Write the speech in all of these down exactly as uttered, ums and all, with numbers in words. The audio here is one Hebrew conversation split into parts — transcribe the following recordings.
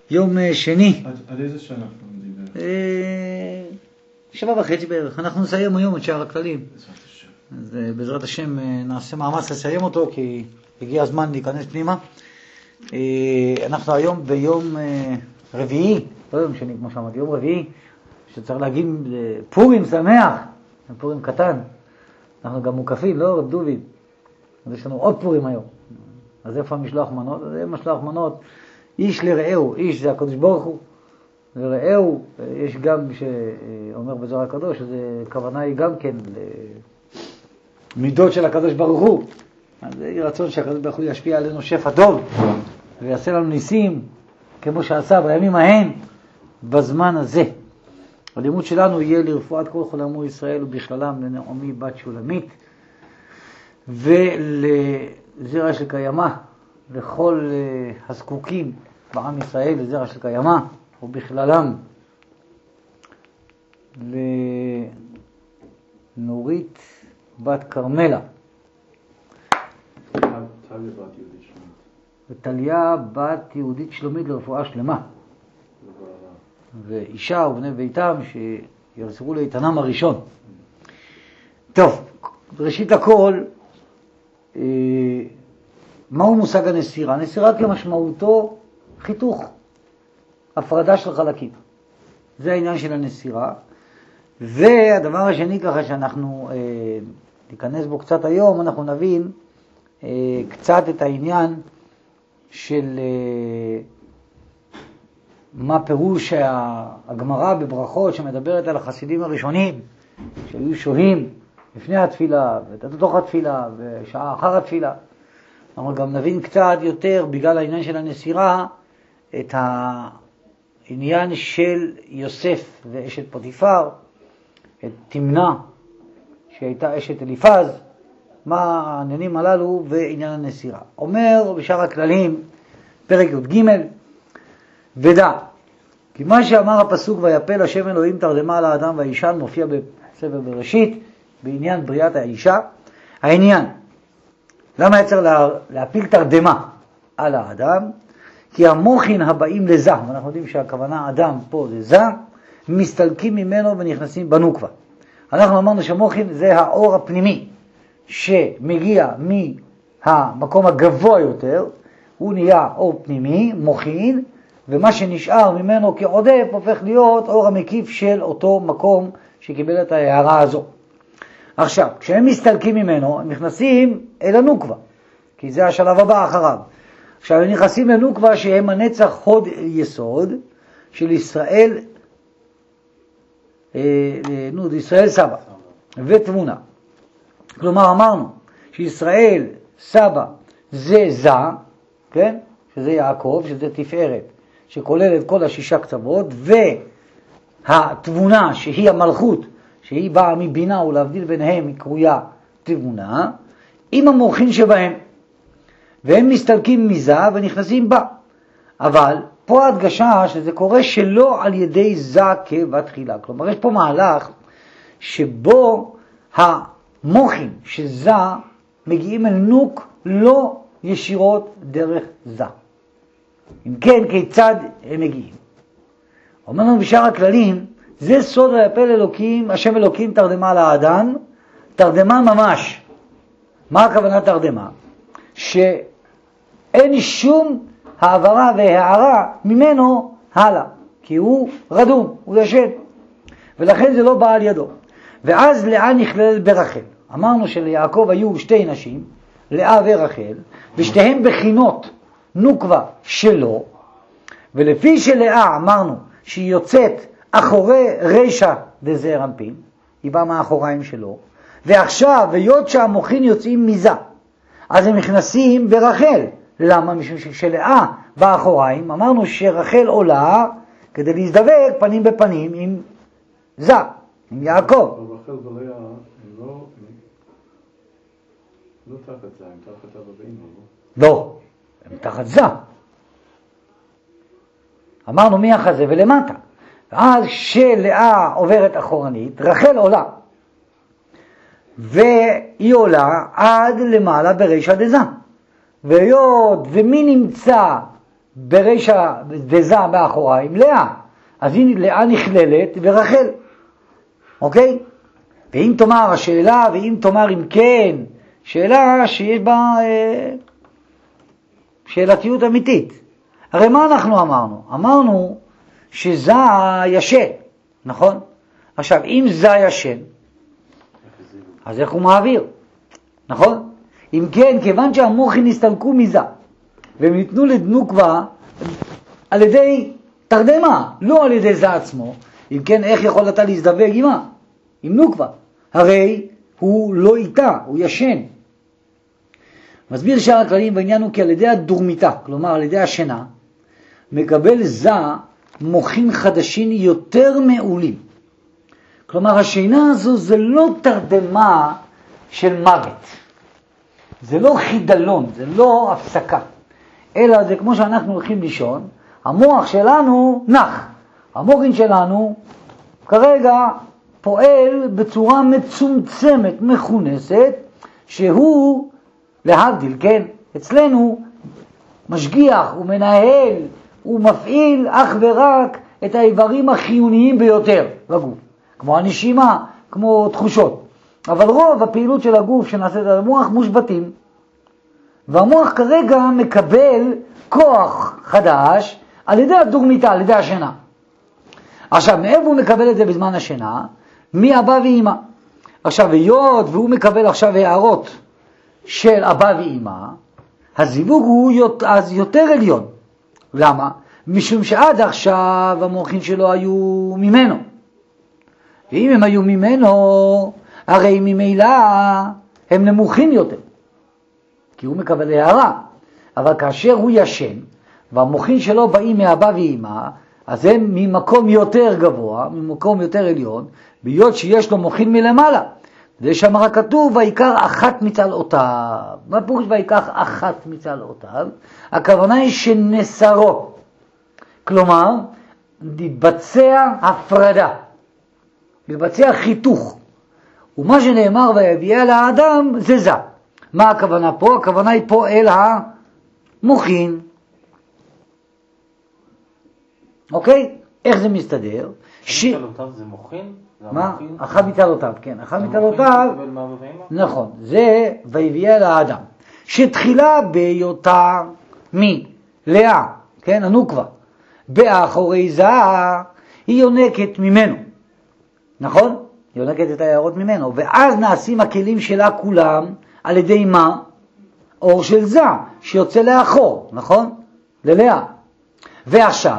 יום שני. עד איזה שנה אנחנו עומדים? שבע וחצי בערך. אנחנו נסיים היום את שער הכללים. אז בעזרת השם נעשה מאמץ לסיים אותו, כי הגיע הזמן להיכנס פנימה. אנחנו היום ביום רביעי, לא יום שני כמו שאמרתי, יום רביעי, שצריך להגיד פורים שמח, פורים קטן. אנחנו גם מוקפים, לא רב דוד. אז יש לנו עוד פורים היום. אז איפה המשלוח מנות? אז איפה המשלוח מנות? איש לרעהו, איש זה הקדוש ברוך הוא, ורעהו, יש גם שאומר בזוהר הקדוש, אז הכוונה היא גם כן למידות של הקדוש ברוך הוא. אז זה רצון שהקדוש ברוך הוא ישפיע עלינו שפע טוב, ויעשה לנו ניסים, כמו שעשה בימים ההם, בזמן הזה. הלימוד שלנו יהיה לרפואת כל חולי עמו ישראל, ובכללם לנעמי בת שולמית, ולזרע של קיימה, לכל הזקוקים בעם ישראל, לזרע של קיימה, ובכללם לנורית בת קרמלה, וטליה בת יהודית שלומית לרפואה שלמה, ואישה ובני ביתם שיחזרו לאיתנם הראשון. טוב, בראשית הכל, מהו מושג הנסירה? הנסירה כמשמעותו חיתוך, הפרדה של חלקים. זה העניין של הנסירה. והדבר השני ככה שאנחנו אה, ניכנס בו קצת היום, אנחנו נבין אה, קצת את העניין של אה, מה פירוש הגמרא בברכות שמדברת על החסידים הראשונים שהיו שוהים לפני התפילה ובתוך התפילה ושעה אחר התפילה. אנחנו גם נבין קצת יותר בגלל העניין של הנסירה את העניין של יוסף ואשת פוטיפר, את תמנה שהייתה אשת אליפז, מה העניינים הללו ועניין הנסירה. אומר בשאר הכללים, פרק י"ג, ודע, כי מה שאמר הפסוק ויפל השם אלוהים תרדמה על האדם והאישה מופיע בספר בראשית בעניין בריאת האישה. העניין, למה היה צריך לה, להפיל תרדמה על האדם? כי המוחין הבאים לזה, ואנחנו יודעים שהכוונה אדם פה לזה, מסתלקים ממנו ונכנסים בנוקבה. אנחנו אמרנו שהמוחין זה האור הפנימי שמגיע מהמקום הגבוה יותר, הוא נהיה אור פנימי, מוחין, ומה שנשאר ממנו כעודף הופך להיות אור המקיף של אותו מקום שקיבל את ההערה הזו. עכשיו, כשהם מסתלקים ממנו, הם נכנסים אל הנוקבה, כי זה השלב הבא אחריו. עכשיו, הם נכנסים לנוקבה שהם הנצח הוד יסוד של ישראל, אה, נו, ישראל סבא ותמונה. כלומר, אמרנו שישראל סבא זה זה, כן? שזה יעקב, שזה תפארת, שכולל את כל השישה קצוות, והתבונה שהיא המלכות, שהיא באה מבינה ולהבדיל ביניהם היא קרויה תבונה, עם המוחין שבהם. והם מסתלקים מזה ונכנסים בה. אבל פה ההדגשה שזה קורה שלא על ידי זה כבתחילה. כלומר, יש פה מהלך שבו המוחין שזה מגיעים אל נוק לא ישירות דרך זה. אם כן, כיצד הם מגיעים? אומר לנו בשאר הכללים, זה סוד ויפל אלוקים, השם אלוקים תרדמה על האדם, תרדמה ממש. מה הכוונה תרדמה? שאין שום העברה והערה ממנו הלאה, כי הוא רדום, הוא ישן, ולכן זה לא בא על ידו. ואז לאה נכלל ברחל. אמרנו שליעקב היו שתי נשים, לאה ורחל, ושתיהן בחינות נוקבה שלו, ולפי שלאה אמרנו שהיא יוצאת אחורי רשע דזעיר אנפין, היא באה מהאחוריים שלו, ועכשיו היות שהמוחין יוצאים מזה, אז הם נכנסים ברחל. למה? משום שכשלאה באחוריים, אמרנו שרחל עולה כדי להזדבק פנים בפנים עם זה, עם יעקב. אבל רחל ולאה הם לא, לא תחת זה, הם תחת אבא ואמא, לא? לא, הם תחת זה. אמרנו מי החזה ולמטה. ואז כשלאה עוברת אחורנית, רחל עולה. והיא עולה עד למעלה ברשע דזה. והיות ומי נמצא ברשע וזה מאחוריים לאה. אז הנה לאה נכללת ורחל. אוקיי? ואם תאמר השאלה, ואם תאמר אם כן, שאלה שיש בה אה, שאלתיות אמיתית. הרי מה אנחנו אמרנו? אמרנו שזה ישן, נכון? עכשיו, אם זה ישן, אז איך הוא מעביר? נכון? אם כן, כיוון שהמוחין נסתלקו מזה, והם ניתנו לדנוקבה על ידי תרדמה, לא על ידי זה עצמו, אם כן, איך יכול אתה להזדווג עימה? עם נוקבה. הרי הוא לא איתה, הוא ישן. מסביר שאר הכללים בעניין הוא כי על ידי הדורמיתה, כלומר על ידי השינה, מקבל זה מוחין חדשים יותר מעולים. כלומר השינה הזו זה לא תרדמה של מוות. זה לא חידלון, זה לא הפסקה. אלא זה כמו שאנחנו הולכים לישון, המוח שלנו נח. המוחין שלנו כרגע פועל בצורה מצומצמת, מכונסת, שהוא להבדיל, כן? אצלנו משגיח, הוא מנהל, הוא מפעיל אך ורק את האיברים החיוניים ביותר בגוף, כמו הנשימה, כמו תחושות. אבל רוב הפעילות של הגוף שנעשית על המוח מושבתים. והמוח כרגע מקבל כוח חדש על ידי הדורמיתה, על ידי השינה. עכשיו, מאיפה הוא מקבל את זה בזמן השינה? מאבא ואמא. עכשיו, היות והוא מקבל עכשיו הערות של אבא ואמא, הזיווג הוא אז יותר עליון. למה? משום שעד עכשיו המוחים שלו היו ממנו. ואם הם היו ממנו, הרי ממילא הם נמוכים יותר. כי הוא מקבל הערה. אבל כאשר הוא ישן, והמוחים שלו באים מאבא ואמא, אז הם ממקום יותר גבוה, ממקום יותר עליון, בהיות שיש לו מוחין מלמעלה. זה שאמר כתוב, ויקח אחת מצלעותיו. מה פירוש ויקח אחת מצלעותיו? הכוונה היא שנסרו. כלומר, לבצע הפרדה. לבצע חיתוך. ומה שנאמר ויביאה לאדם זה זה. מה הכוונה פה? הכוונה היא פה אל המוחין. אוקיי? איך זה מסתדר? ש... מצלעותיו זה מוחין? מה? אחת מצלעותיו, כן. אחת מצלעותיו, נכון. זה ויביאה לאדם. שתחילה בהיותה מי? לאה, כן? הנוקבה. באחורי זה היא יונקת ממנו. נכון? היא יונקת את ההערות ממנו. ואז נעשים הכלים שלה כולם על ידי מה? אור של זה, שיוצא לאחור, נכון? ללאה. ועכשיו,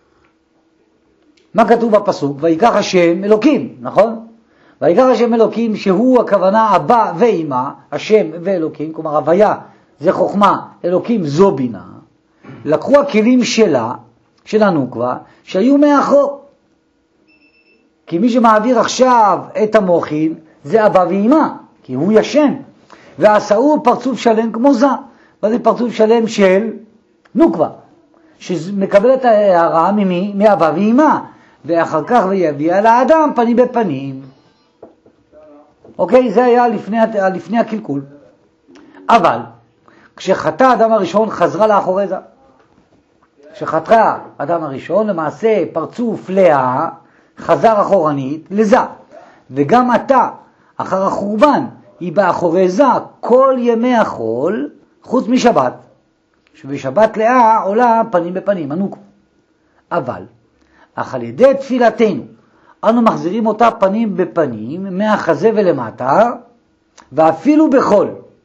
מה כתוב בפסוק? ויקח השם אלוקים, נכון? ויקח השם אלוקים שהוא הכוונה אבא ואמא, השם ואלוקים, כלומר הוויה זה חוכמה, אלוקים זו בינה. לקחו הכלים שלה, של הנוקבה, שהיו מאחור. כי מי שמעביר עכשיו את המוחין זה אבא ואמא, כי הוא ישן. ועשהו פרצוף שלם כמו זה. וזה פרצוף שלם של נוקבה, שמקבל את ההערה ממי? מאבא ואמא. ואחר כך ויביאה לאדם פנים בפנים. אוקיי? זה היה לפני, לפני הקלקול. אבל, כשחטא האדם הראשון חזרה לאחורי זה. כשחטא האדם הראשון, למעשה פרצוף לאה, חזר אחורנית לזה. וגם אתה, אחר החורבן, היא באחורי זה כל ימי החול, חוץ משבת. שבשבת לאה עולה פנים בפנים, הנוקבה. אבל, אך על ידי תפילתנו, אנו מחזירים אותה פנים בפנים, מהחזה ולמטה, ואפילו בחול.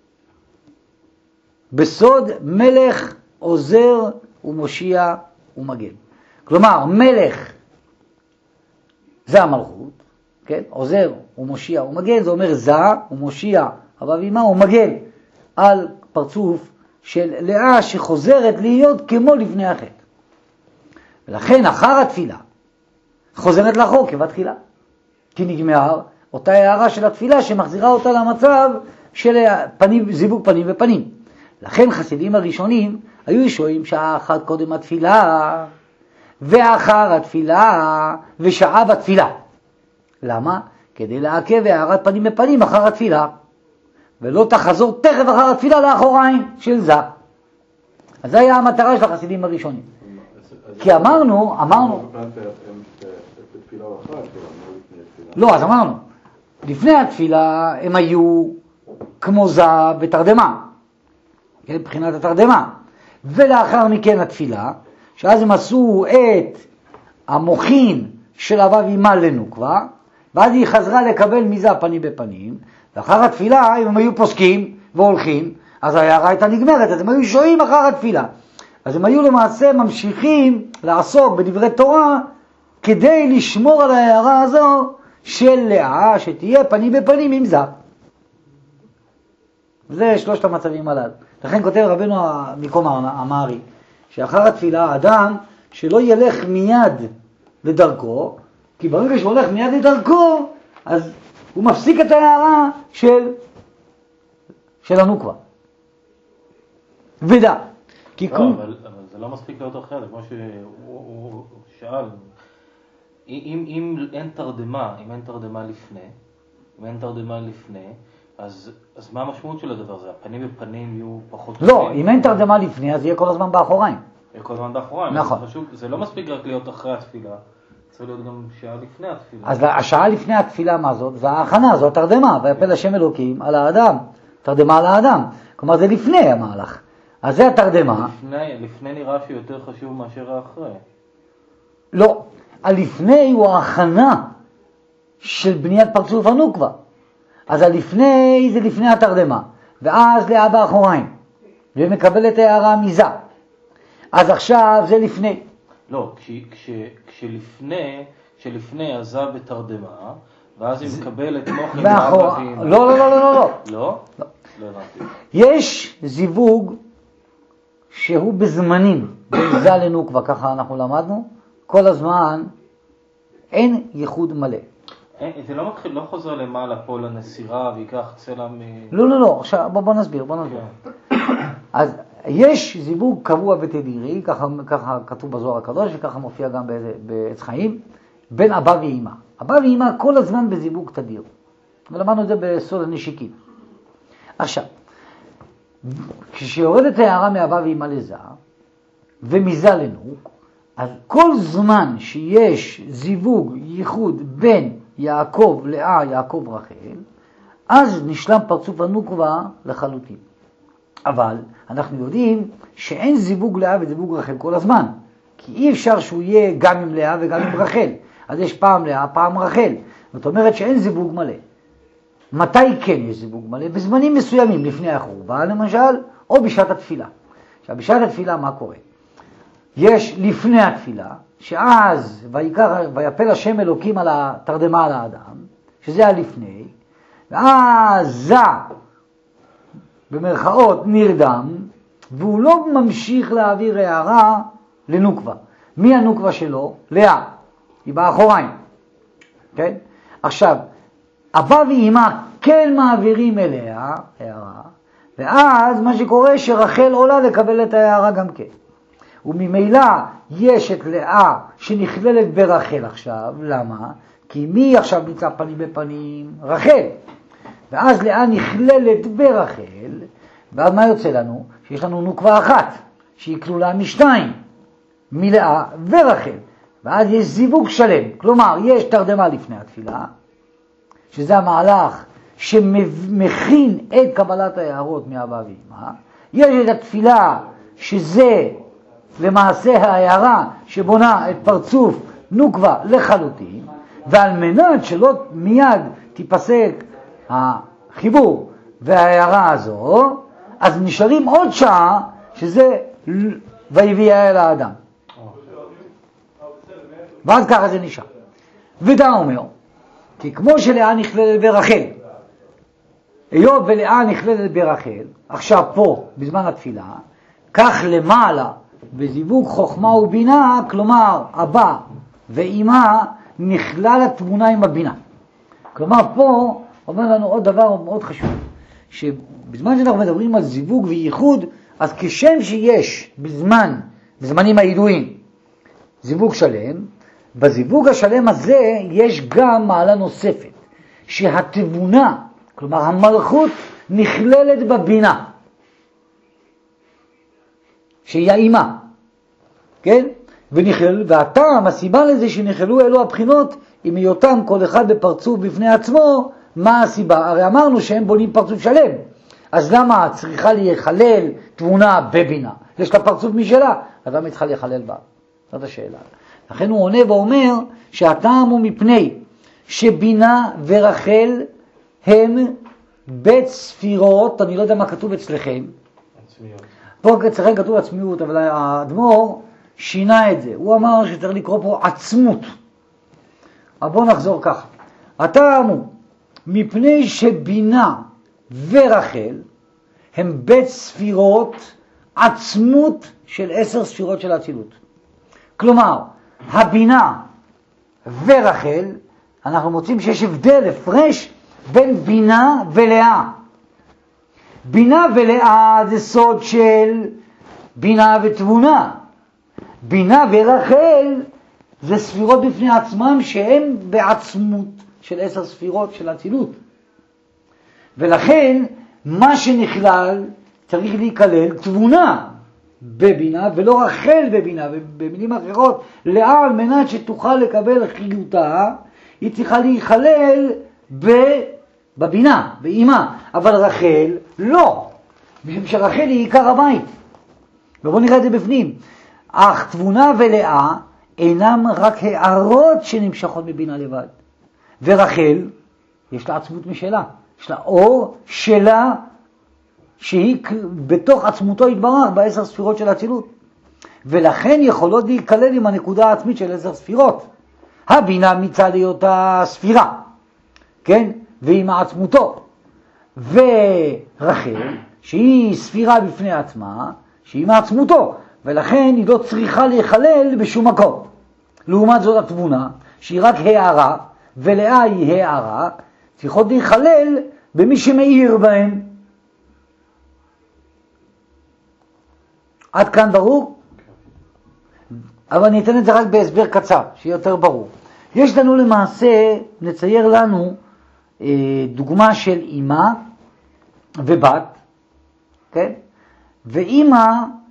בסוד מלך עוזר ומושיע ומגן. כלומר, מלך זה המלכות, כן? עוזר ומושיע ומגן, זה אומר זה ומושיע, אבל ואמא הוא מגן על פרצוף של לאה שחוזרת להיות כמו לפני החטא. ולכן אחר התפילה חוזרת לאחור כבתחילה. כי נגמר אותה הערה של התפילה שמחזירה אותה למצב של פנים, זיווג פנים ופנים. לכן חסידים הראשונים היו שועים שעה אחת קודם התפילה ואחר התפילה ושעה בתפילה. למה? כדי לעכב הערת פנים בפנים אחר התפילה. ולא תחזור תכף אחר התפילה לאחוריים של זה. אז זו היה המטרה של החסידים הראשונים. כי אמרנו, אמרנו... לא, אז אמרנו, לפני התפילה הם היו כמו זה בתרדמה, כן, מבחינת התרדמה. ולאחר מכן התפילה, שאז הם עשו את המוחין של אבא ואמא לנוקבה, ואז היא חזרה לקבל מזה פנים בפנים, ואחר התפילה הם היו פוסקים והולכים, אז ההערה הייתה נגמרת, אז הם היו שועים אחר התפילה. אז הם היו למעשה ממשיכים לעסוק בדברי תורה, כדי לשמור על ההערה הזו של לאה, שתהיה פנים בפנים עם זה. זה שלושת המצבים הללו. לכן כותב רבנו מקום המארי, שאחר התפילה האדם שלא ילך מיד לדרכו, כי ברגע שהוא הולך מיד לדרכו, אז הוא מפסיק את ההערה של, של הנוקבה. ודע. כי לא, כל... אבל, אבל זה לא מספיק לאותו חלק, כמו שהוא שאל. אם, אם אין תרדמה, אם אין תרדמה לפני, אם אין תרדמה לפני, אז, אז מה המשמעות של הדבר הזה? הפנים בפנים יהיו פחות... לא, אם אין תרדמה לפני, אז יהיה כל הזמן באחוריים. יהיה כל הזמן באחוריים. נכון. זה, חשוב, זה לא מספיק רק להיות אחרי התפילה, צריך להיות גם שעה לפני התפילה. אז השעה לפני התפילה, מה זאת? זה ההכנה, זו התרדמה, ויפל השם אלוקים על האדם, תרדמה על האדם. כלומר, זה לפני המהלך. אז זה התרדמה. לפני, לפני נראה שיותר חשוב מאשר האחרי. לא, הלפני הוא ההכנה של בניית פרצוף הנוקבה. אז הלפני זה לפני התרדמה, ואז לאה באחוריים, ומקבל את ההערה מזה. אז עכשיו זה לפני. לא, כש, כש, כשלפני, כשלפני עזה בתרדמה, ואז היא מקבלת מוחין לאבא ואמא. לא, לא, לא, לא, לא. לא? לא. לא הבנתי. יש זיווג שהוא בזמנים, בין זה לנוקבה, ככה אנחנו למדנו, כל הזמן אין ייחוד מלא. זה לא מתחיל, לא חוזר למעלה פה לנסירה ויקח צלע מ... לא, לא, לא, עכשיו בוא, בוא נסביר, בוא נסביר. אז יש זיווג קבוע ותדירי, ככה, ככה כתוב בזוהר הקדוש, וככה מופיע גם בעץ חיים, בין אבא ואמא. אבא ואמא כל הזמן בזיווג תדיר. ולמדנו את זה בסוד הנשיקים. עכשיו, כשיורדת ההערה מאבא ואמא לזה, ומזה לנוק, אז כל זמן שיש זיווג, ייחוד בין יעקב לאה, יעקב רחל, אז נשלם פרצוף הנוקבה לחלוטין. אבל אנחנו יודעים שאין זיווג לאה וזיווג רחל כל הזמן, כי אי אפשר שהוא יהיה גם עם לאה וגם עם רחל. אז יש פעם לאה, פעם רחל. זאת אומרת שאין זיווג מלא. מתי כן יש זיווג מלא? בזמנים מסוימים, לפני החורבן למשל, או בשעת התפילה. עכשיו, בשעת התפילה מה קורה? יש לפני התפילה, שאז ויקרא, ויפל השם אלוקים על התרדמה על האדם, שזה הלפני, ואז זה, במרכאות, נרדם, והוא לא ממשיך להעביר הערה לנוקבה. מי הנוקבה שלו? לאה. היא באחוריים. כן? עכשיו, אבא ואמא כן מעבירים אליה הערה, ואז מה שקורה שרחל עולה לקבל את ההערה גם כן. וממילא יש את לאה שנכללת ברחל עכשיו. למה? כי מי עכשיו נמצא פנים בפנים? רחל. ואז לאה נכללת ברחל, ואז מה יוצא לנו? שיש לנו נוקבה אחת, שהיא כלולה משתיים, מלאה ורחל. ואז יש זיווג שלם. כלומר, יש תרדמה לפני התפילה, שזה המהלך שמכין את קבלת ההערות מאבא ואמא. יש את התפילה, שזה למעשה ההערה שבונה את פרצוף נוקבה לחלוטין, ועל מנת שלא מיד תיפסק החיבור וההערה הזו, אז נשארים עוד שעה, שזה ויביאה אל האדם. ואז ככה זה נשאר. ודע אומר, כי כמו שלאה נכללת ברחל, היות ולאה נכללת ברחל, עכשיו פה, בזמן התפילה, כך למעלה, בזיווג חוכמה ובינה, כלומר, אבא ואמא, נכלל התמונה עם הבינה. כלומר, פה אומר לנו עוד דבר מאוד חשוב, שבזמן שאנחנו מדברים על זיווג וייחוד, אז כשם שיש בזמן, בזמנים הידועים, זיווג שלם, בזיווג השלם הזה יש גם מעלה נוספת, שהתבונה, כלומר המלכות, נכללת בבינה. שהיא האימה, כן? ונכלל, והטעם, הסיבה לזה שנכללו אלו הבחינות, עם היותם כל אחד בפרצוף בפני עצמו, מה הסיבה? הרי אמרנו שהם בונים פרצוף שלם, אז למה צריכה להיכלל תבונה בבינה? יש לה פרצוף משלה, אז למה היא צריכה להיכלל בה? זאת השאלה. לכן הוא עונה ואומר שהטעם הוא מפני שבינה ורחל הם בית ספירות, אני לא יודע מה כתוב אצלכם, עצמיות. פה אצלכם כתוב עצמיות, אבל האדמו"ר שינה את זה, הוא אמר שצריך לקרוא פה עצמות. אבל בואו נחזור ככה. הטעם הוא מפני שבינה ורחל הם בית ספירות, עצמות של עשר ספירות של האצילות. כלומר, הבינה ורחל, אנחנו מוצאים שיש הבדל, הפרש בין בינה ולאה. בינה ולאה זה סוד של בינה ותבונה. בינה ורחל זה ספירות בפני עצמם שהן בעצמות של עשר ספירות של האצילות. ולכן מה שנכלל צריך להיכלל תבונה בבינה ולא רחל בבינה. ובמילים אחרות, לאה על מנת שתוכל לקבל חיותה, היא צריכה להיכלל בבינה, באימה. אבל רחל לא, משום שרחל היא עיקר הבית. ובואו נראה את זה בפנים. אך תבונה ולאה אינם רק הערות שנמשכות מבינה לבד. ורחל, יש לה עצמות משלה. יש לה אור שלה, שהיא בתוך עצמותו התברך בעשר ספירות של האצילות. ולכן יכולות להיכלל עם הנקודה העצמית של עשר ספירות. הבינה מצד היותה ספירה, כן? ועם עצמותו. ורחל, שהיא ספירה בפני עצמה, שהיא מעצמותו. ולכן היא לא צריכה להיכלל בשום מקום. לעומת זאת התבונה, שהיא רק הערה, ולאה היא הערה, צריכות להיכלל במי שמאיר בהם. עד כאן ברור? אבל אני אתן את זה רק בהסבר קצר, שיהיה יותר ברור. יש לנו למעשה, נצייר לנו אה, דוגמה של אמא ובת, כן? ואמא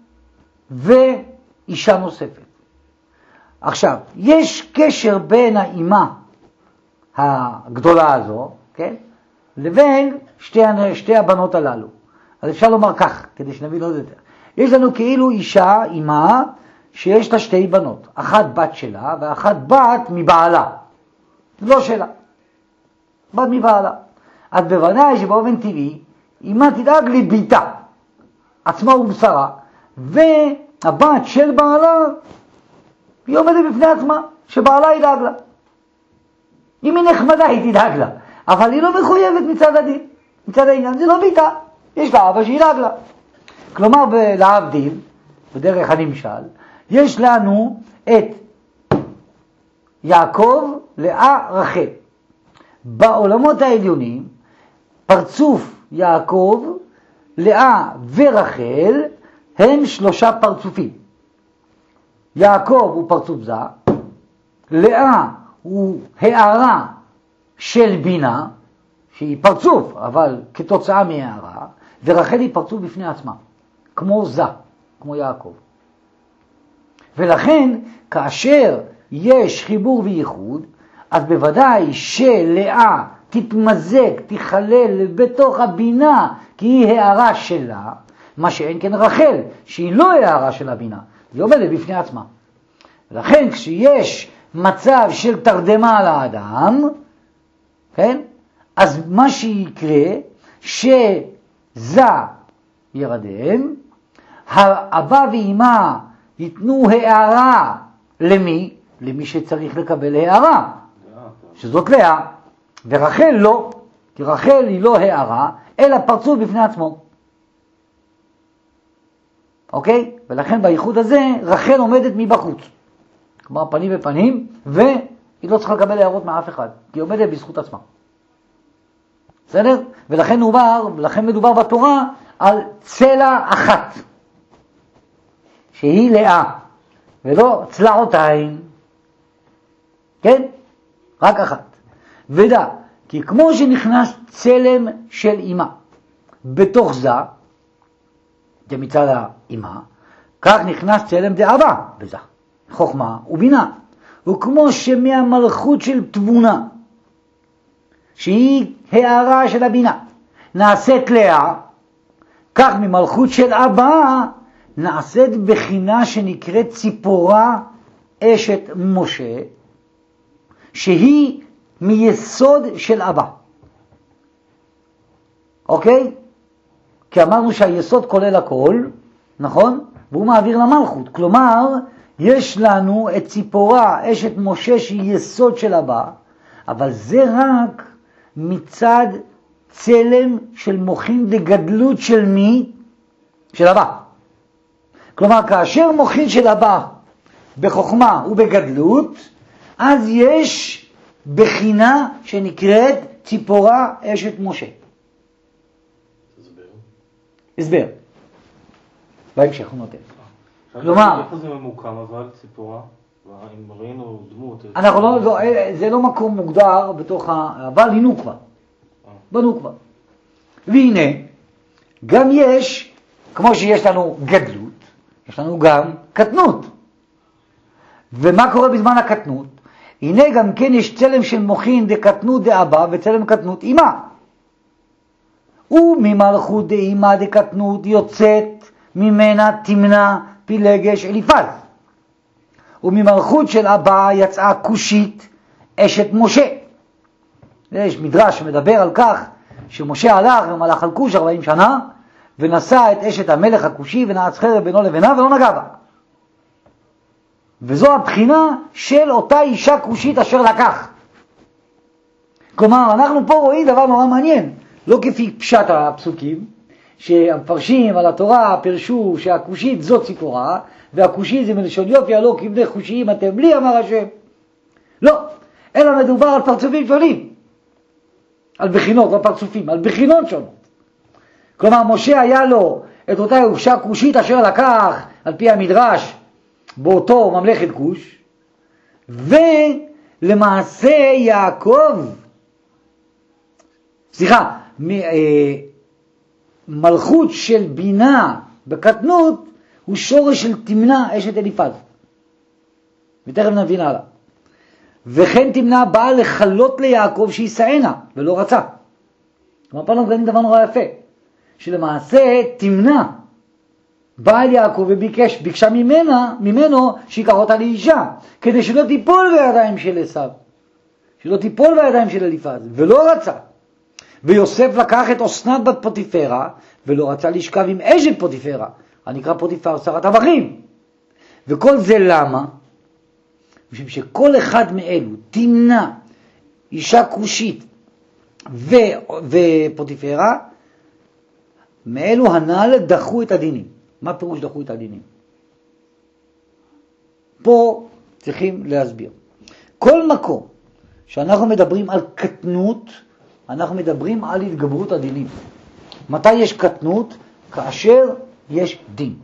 ואישה נוספת. עכשיו, יש קשר בין האמא הגדולה הזו, כן? לבין שתי, שתי הבנות הללו. אז אפשר לומר כך, כדי שנבין עוד יותר. יש לנו כאילו אישה, אמא, שיש לה שתי בנות. אחת בת שלה ואחת בת מבעלה. לא שלה. בת מבעלה. אז בוודאי שבאופן טבעי, אמא תדאג לביתה, עצמה ובשרה, והבת של בעלה, היא עומדת בפני עצמה, שבעלה ידאג לה. אם היא נחמדה, היא תדאג לה. אבל היא לא מחויבת מצד הדין, מצד העניין, זה לא ביתה. יש לה אבא שידאג לה. כלומר, להבדיל, בדרך הנמשל, יש לנו את יעקב, לאה, רחל. בעולמות העליונים, פרצוף יעקב, לאה ורחל, הם שלושה פרצופים. יעקב הוא פרצוף זה, לאה הוא הערה של בינה, שהיא פרצוף, אבל כתוצאה מהערה, ורחל היא פרצוף בפני עצמה, כמו זה, כמו יעקב. ולכן, כאשר יש חיבור וייחוד, אז בוודאי שלאה תתמזג, תיכלל בתוך הבינה, כי היא הערה שלה, מה שאין כן רחל, שהיא לא הערה של הבינה, היא עומדת בפני עצמה. ולכן כשיש מצב של תרדמה על האדם, כן? אז מה שיקרה, שזה ירדם, האבא ואמא ייתנו הערה למי? למי שצריך לקבל הערה, שזאת לאה, ורחל לא, כי רחל היא לא הערה, אלא פרצוף בפני עצמו. אוקיי? ולכן בייחוד הזה רחל עומדת מבחוץ. כלומר פנים ופנים, והיא לא צריכה לקבל הערות מאף אחד, כי היא עומדת בזכות עצמה. בסדר? ולכן מדובר, לכן מדובר בתורה על צלע אחת, שהיא לאה, ולא צלעותיים. כן? רק אחת. ודע, כי כמו שנכנס צלם של אמא בתוך זה, זה מצד האמא, כך נכנס צלם דאבא בזה, חוכמה ובינה. וכמו שמהמלכות של תבונה, שהיא הערה של הבינה, נעשית לאה, כך ממלכות של אבא נעשית בחינה שנקראת ציפורה אשת משה, שהיא מיסוד של אבא. אוקיי? כי אמרנו שהיסוד כולל הכל, נכון? והוא מעביר למלכות. כלומר, יש לנו את ציפורה אשת משה שהיא יסוד של אבא, אבל זה רק מצד צלם של מוחין דגדלות של מי? של אבא. כלומר, כאשר מוחין של אבא בחוכמה ובגדלות, אז יש בחינה שנקראת ציפורה אשת משה. הסבר. הסבר. בהמשך הוא נותן. כלומר, איפה זה ממוקם אבל, ציפורה? אם ראינו דמות... אנחנו לא, זה לא מקום מוגדר בתוך ה... אבל היא נוקבה. בנוקבה. והנה, גם יש, כמו שיש לנו גדלות, יש לנו גם קטנות. ומה קורה בזמן הקטנות? הנה גם כן יש צלם של מוחין דקטנות דאבא וצלם קטנות אימה. וממלכות דאימה דקטנות יוצאת ממנה תמנע פילגש אליפז. וממלכות של אבא יצאה כושית אשת משה. יש מדרש שמדבר על כך שמשה הלך ומלך על כוש ארבעים שנה ונשא את אשת המלך הכושי ונעץ חרב בינו לבינה ולא נגע בה. וזו הבחינה של אותה אישה כושית אשר לקח. כלומר, אנחנו פה רואים דבר נורא מעניין. לא כפי פשט הפסוקים, שהמפרשים על התורה פרשו שהכושית זו ציפורה, והכושי זה מלשון יופי, הלא כבני חושיים אתם לי, אמר השם. לא, אלא מדובר על פרצופים שונים. על בחינות, לא פרצופים, על בחינות שונות. כלומר, משה היה לו את אותה אישה כושית אשר לקח, על פי המדרש, באותו ממלכת כוש, ולמעשה יעקב, סליחה, מלכות של בינה בקטנות, הוא שורש של תמנע אשת אליפז. ותכף נבין הלאה. וכן תמנע באה לחלות ליעקב שישאנה, ולא רצה. כלומר, פה אנחנו גנים דבר נורא יפה, שלמעשה תמנע באה אל יעקב וביקש, ביקשה ממנה, ממנו שיקח אותה לאישה, כדי שלא תיפול בידיים של עשיו, שלא תיפול בידיים של אליפז, ולא רצה. ויוסף לקח את אסנת בת פוטיפרה, ולא רצה לשכב עם אשת פוטיפרה, הנקרא פוטיפר שרת טבחים. וכל זה למה? משום שכל אחד מאלו תמנע אישה כושית ו... ופוטיפרה, מאלו הנ"ל דחו את הדינים. מה פירוש דחו את הדינים? פה צריכים להסביר. כל מקום שאנחנו מדברים על קטנות, אנחנו מדברים על התגברות הדינים. מתי יש קטנות? כאשר יש דין.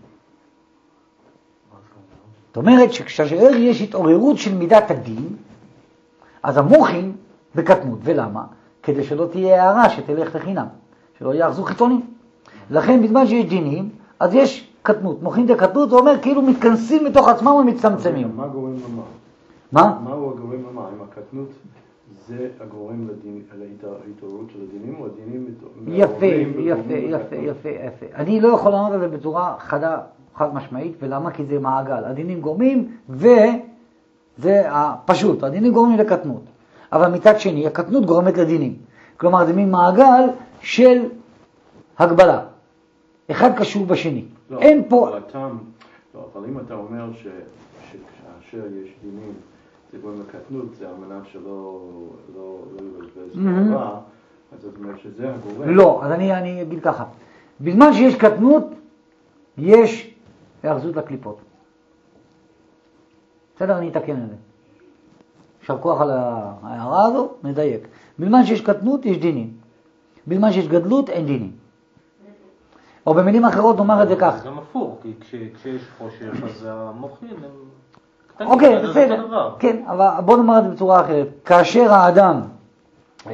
זאת אומרת שכאשר יש התעוררות של מידת הדין, אז המוחין בקטנות. ולמה? כדי שלא תהיה הערה שתלך לחינם, שלא יאחזו חיצונים. לכן בזמן שיש דינים, אז יש קטנות. מוחין דקטנות, זה אומר כאילו מתכנסים מתוך עצמם ומצטמצמים. מה גורם למה? מה? מהו הגורם למה? אם הקטנות זה הגורם להתעוררות של הדינים, או הדינים יפה, יפה, יפה, יפה, יפה. אני לא יכול לענות על זה בצורה חדה, חד משמעית, ולמה? כי זה מעגל. הדינים גורמים, וזה הפשוט, הדינים גורמים לקטנות. אבל מצד שני, הקטנות גורמת לדינים. כלומר, זה מין מעגל של הגבלה. אחד קשור בשני. לא, אין פה... אבל, אתה, לא, אבל אם אתה אומר ש, שכאשר יש דינים, זה גורם לקטנות, זה על מנת שלא לא, לא יבזבז Mm-hmm. בעבר, אז זאת אומרת שזה הגורם. לא, אז אני, אני אגיד ככה. בזמן שיש קטנות, יש היאחזות לקליפות. בסדר, אני אתקן את זה. עכשיו כוח על ההערה הזו, נדייק. בזמן שיש קטנות, יש דינים. בזמן שיש גדלות, אין דינים. או במילים אחרות נאמר את זה כך. זה גם הפוך, כי כשיש חושך, אז המוחין הם קטנים. אוקיי, בסדר. כן, אבל בוא נאמר את זה בצורה אחרת. כאשר האדם אה,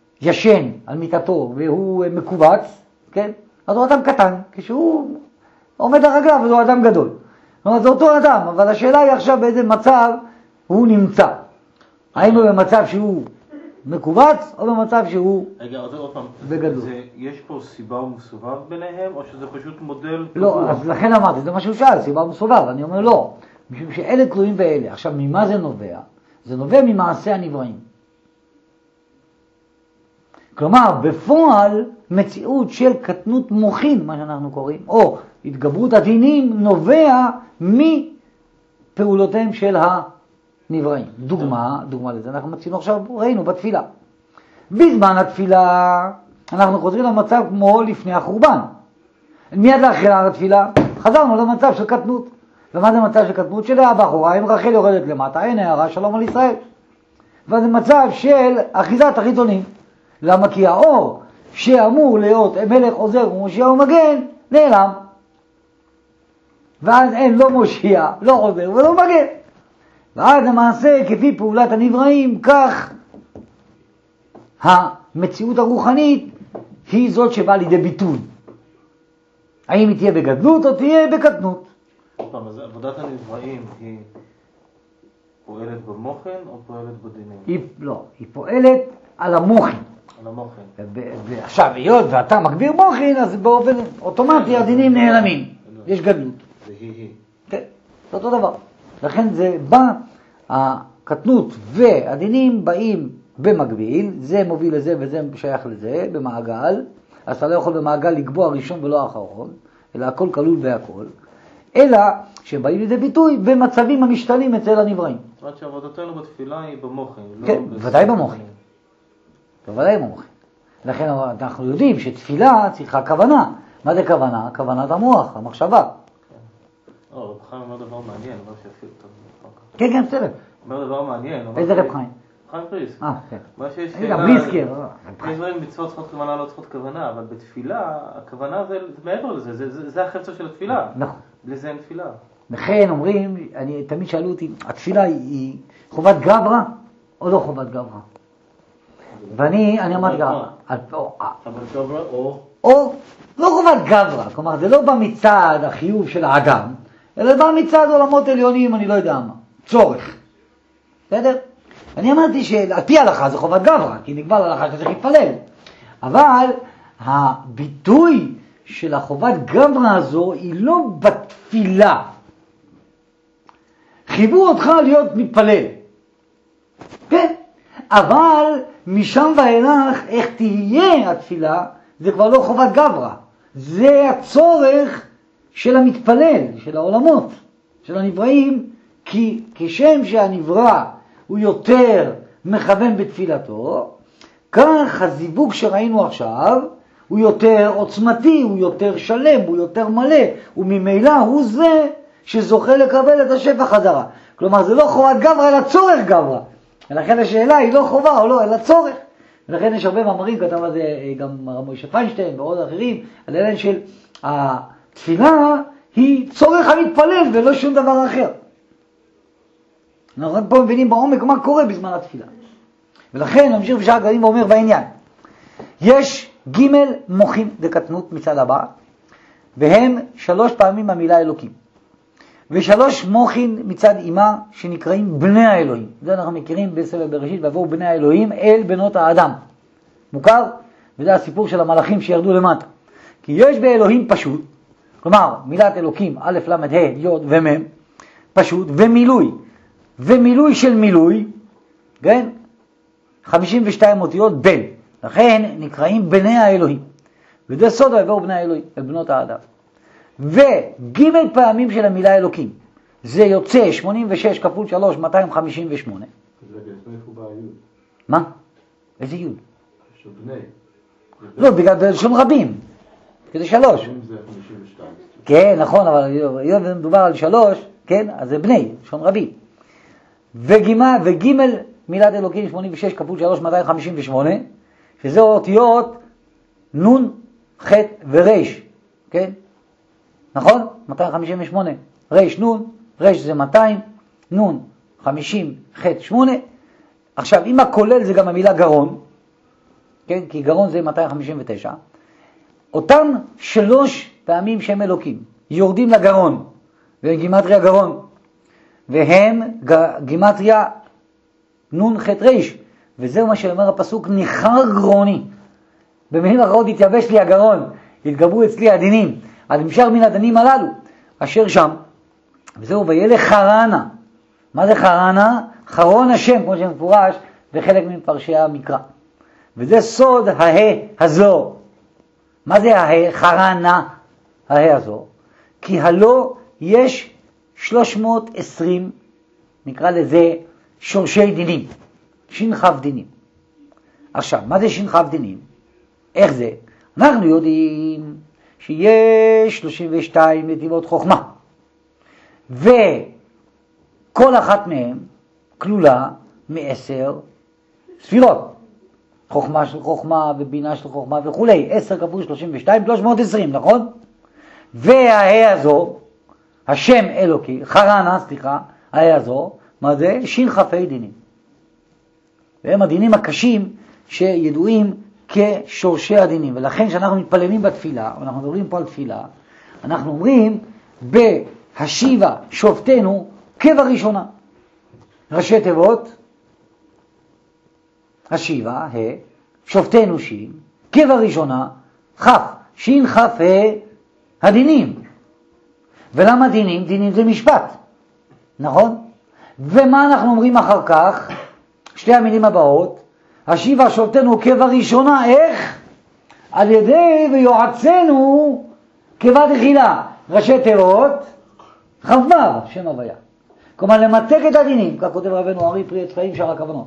ישן על מיטתו והוא מקובץ, כן? אז הוא אדם קטן. כשהוא עומד על רגליו, והוא אדם גדול. זאת אומרת, זה אותו אדם, אבל השאלה היא עכשיו באיזה מצב הוא נמצא. האם הוא במצב שהוא מקובץ, או במצב שהוא רגע, אז עוד פעם, בגדול. זה, יש פה סיבה ומסובב ביניהם, או שזה פשוט מודל לא, קבוע? אז לכן אמרתי, זה מה שהוא שאל, סיבה ומסובב, אני אומר לא. משום שאלה תלויים באלה. עכשיו, ממה זה נובע? זה נובע ממעשה הנבראים. כלומר, בפועל, מציאות של קטנות מוחין, מה שאנחנו קוראים, או התגברות הדינים, נובע מפעולותיהם של הנבראים. דוגמה, דוגמה לזה, אנחנו מצינו עכשיו, ראינו בתפילה. בזמן התפילה, אנחנו חוזרים למצב כמו לפני החורבן. מיד לאחרי התפילה, חזרנו למצב של קטנות. ומה זה מצב של קטנות? שלאה בחורה, אם רחל יורדת למטה, אין הערה, שלום על ישראל. וזה מצב של אחיזת החיתונים. למה? כי האור שאמור להיות מלך עוזר ומושיע ומגן, נעלם. ואז אין לא מושיע, לא עוזר ולא מגן. ואז למעשה, כפי פעולת הנבראים, כך המציאות הרוחנית היא זאת שבאה לידי ביטוי. האם היא תהיה בגדלות או תהיה בקטנות? אז עבודת הנבראים היא פועלת במוחן או פועלת בדינים? היא, לא, היא פועלת על המוחין. על המוחן. ועכשיו, היות ואתה מגביר מוחין, אז באופן אוטומטי הדינים נעלמים. יש גדלות. זה היא היא. כן, זה אותו דבר. לכן זה בא, הקטנות והדינים באים במקביל, זה מוביל לזה וזה שייך לזה, במעגל. אז אתה לא יכול במעגל לקבוע ראשון ולא אחרון, אלא הכל כלול בהכל. אלא שבאים לידי ביטוי במצבים המשתנים אצל הנבראים. זאת אומרת שעבודתנו בתפילה היא במוחן. כן, ודאי במוחן. ודאי במוחן. לכן אנחנו יודעים שתפילה צריכה כוונה. מה זה כוונה? כוונת המוח, המחשבה. לא, רב חיים אומר דבר מעניין, לא שיפעיל אותו. כן, כן, בסדר. אומר דבר מעניין. איזה רב חיים? חיים פריס. אה, כן. מה שיש אני גם בליסקר. יש דברים מצוות צריכות כוונה, לא צריכות כוונה, אבל בתפילה, הכוונה זה מעבר לזה, זה- זה זה החפצה של התפילה. נכון. בלי זה אין תפילה. לכן אומרים, אני תמיד שאלו אותי, התפילה היא- היא חובת גברא או לא חובת גברא? ואני אני אמרתי גברא. או- אבל גברא או... או לא חובת גברא, כלומר זה לא בא מצד החיוב של האדם, אלא בא מצד עולמות עליונים, אני לא יודע מה, צורך. בסדר? אני אמרתי שעל פי ההלכה זה חובת גברא, כי נקבע להלכה שצריך להתפלל. אבל הביטוי של החובת גברא הזו היא לא בתפילה. חיוו אותך להיות מתפלל. כן? אבל משם ואילך איך תהיה התפילה, זה כבר לא חובת גברא. זה הצורך של המתפלל, של העולמות, של הנבראים, כי כשם שהנברא הוא יותר מכוון בתפילתו, כך הזיווג שראינו עכשיו הוא יותר עוצמתי, הוא יותר שלם, הוא יותר מלא, וממילא הוא זה שזוכה לקבל את השפע חזרה. כלומר זה לא חובת גברא אלא צורך גברא. ולכן השאלה היא לא חובה או לא, אלא צורך. ולכן יש הרבה מאמרים, כתב על זה גם הרב משה פיינשטיין ועוד אחרים, על העניין של התפילה היא צורך המתפלל ולא שום דבר אחר. אנחנו רק פה מבינים בעומק מה קורה בזמן התפילה. ולכן נמשיך בשאר הכללים ואומר בעניין. יש ג' מוחין דקטנות מצד הבא, והם שלוש פעמים המילה אלוקים. ושלוש מוחין מצד אימה שנקראים בני האלוהים. זה אנחנו מכירים בספר בראשית, ועברו בני האלוהים אל בנות האדם. מוכר? וזה הסיפור של המלאכים שירדו למטה. כי יש באלוהים פשוט, כלומר מילת אלוקים א' ל' ה' י' ומ' פשוט, ומילוי. ומילוי של מילוי, כן? חמישים ושתיים אותיות בין. לכן נקראים בני האלוהים. וזה סוד העבור בני האלוהים, אל בנות האדם. וג' פעמים של המילה אלוקים. זה יוצא שמונים ושש כפול שלוש, מאתיים חמישים ושמונה. זה איפה בא היוד? מה? איזה יוד? של בני. לא, בגלל בלשון רבים. כזה שלוש. אם זה חמישים ושתיים. כן, נכון, אבל היות מדובר על שלוש, כן, אז זה בני, לשון רבים. וגימה, וגימל מילת אלוקים שמונים ושש כפול שלוש, מאתיים חמישים ושמונה, שזה אותיות נון, ח' ורש, כן? נכון? מאתיים חמישים ושמונה. רש נון, רש זה מאתיים, נון חמישים, ח' שמונה. עכשיו, אם הכולל זה גם המילה גרון, כן? כי גרון זה מאתיים חמישים ותשע. אותם שלוש פעמים שם אלוקים. יורדים לגרון, והם גימטריה גרון, והם גימטריה נון ח' ריש, וזהו מה שאומר הפסוק, ניחר גרוני. במילים אחרות, התייבש לי הגרון, התגברו אצלי הדינים, אז נמשך מן הדינים הללו, אשר שם, וזהו, וילך חרנה. מה זה חרנה? חרון השם, כמו שמפורש בחלק מפרשי המקרא. וזה סוד ההא הזו. מה זה ההא? חרנה ההא הזו. כי הלא יש שלוש מאות ועשרים, נקרא לזה שורשי דינים, שנחב דינים. עכשיו, מה זה שנחב דינים? איך זה? אנחנו יודעים שיש שלושים ושתיים נתיבות חוכמה, וכל אחת מהן כלולה מעשר ספירות. חוכמה של חוכמה ובינה של חוכמה וכולי. עשר כפול שלושים ושתיים, שלוש מאות ועשרים, נכון? וההא הזו, השם אלוקי, חרנה, סליחה, ההא הזו, מה זה? שין חפי דינים. והם הדינים הקשים שידועים כשורשי הדינים. ולכן כשאנחנו מתפללים בתפילה, אנחנו מדברים פה על תפילה, אנחנו אומרים, בהשיבה שופטנו כבראשונה. ראשי תיבות, השיבה, ה, שופטנו שין, כבראשונה, כף, שין כף ה, הדינים. ולמה דינים? דינים זה משפט, נכון? ומה אנחנו אומרים אחר כך? שתי המילים הבאות, השיבה שופטנו כבראשונה, איך? על ידי ויועצנו כבתחילה. ראשי תיבות, חו"ב, שם הוויה. כלומר, למתק את הדינים, כך כותב רבנו ארי פרי עץ חיים שאר הכוונות.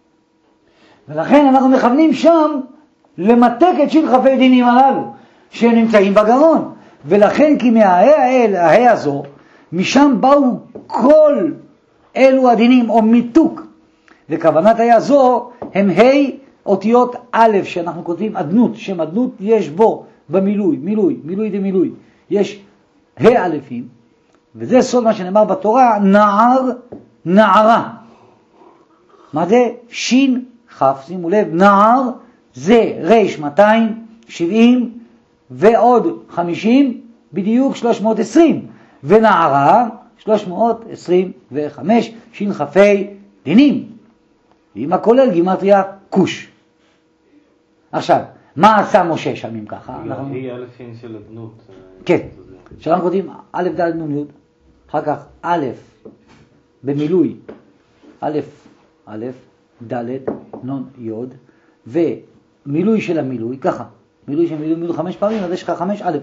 ולכן אנחנו מכוונים שם למתק את שין כפי דינים הללו, שנמצאים בגרון. ולכן כי מההא הזו, משם באו כל אלו הדינים, או מיתוק. וכוונת ההא הזו הם ה' אותיות א', שאנחנו כותבים אדנות, שם אדנות יש בו במילוי, מילוי, מילוי דמילוי. יש ה' אלפים, וזה סוד מה שנאמר בתורה, נער, נערה. מה זה? שין כף, שימו לב, נער זה רש מאתיים שבעים ועוד חמישים, בדיוק שלוש מאות ועשרים, ונערה שלוש מאות עשרים וחמש, שין כפי דינים, עם הכולל גימטריה קוש. עכשיו, מה עשה משה שם אם ככה? היא אלפין של אדנות. כן, שאנחנו כותבים א' ד' נ' י', אחר כך א' במילוי, א' א' ד' נ' י', ומילוי של המילוי, ככה, מילוי של מילוי מילוי חמש פעמים, אז יש לך חמש א'.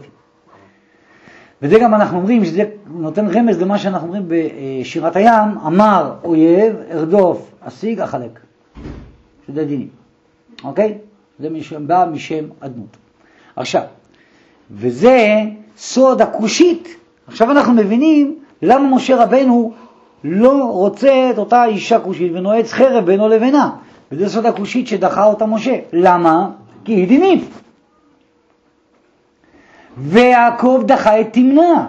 וזה גם אנחנו אומרים, שזה נותן רמז למה שאנחנו אומרים בשירת הים, אמר אויב, ארדוף, אשיג, אחלק. שזה דינים. אוקיי? זה משם, בא משם אדנות. עכשיו, וזה סוד הקושית. עכשיו אנחנו מבינים למה משה רבנו לא רוצה את אותה אישה קושית ונועץ חרב בינו לבינה. וזה סוד הקושית שדחה אותה משה. למה? כי היא דינים. ויעקב דחה את תמנה.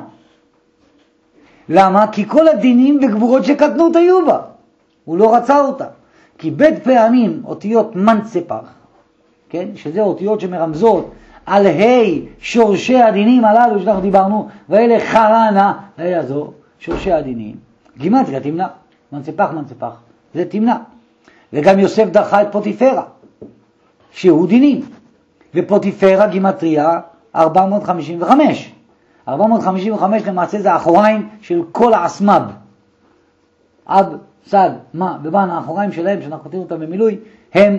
למה? כי כל הדינים וגבורות שקטנות היו בה. הוא לא רצה אותה. כי בית פעמים אותיות מנצפח, כן? שזה אותיות שמרמזות על ה' שורשי הדינים הללו שאנחנו דיברנו, ואלה חרנה, ה' הזו, שורשי הדינים. גימטריה תמנה, מנצפח מנצפח, זה תמנה. וגם יוסף דחה את פוטיפרה, שהוא דינים. ופוטיפרה גימטריה ארבע מאות חמישים וחמש. ארבע מאות חמישים וחמש למעשה זה האחוריים של כל האסמב. אב, סד, מה, בבן האחוריים שלהם, שאנחנו כותבים אותם במילוי, הם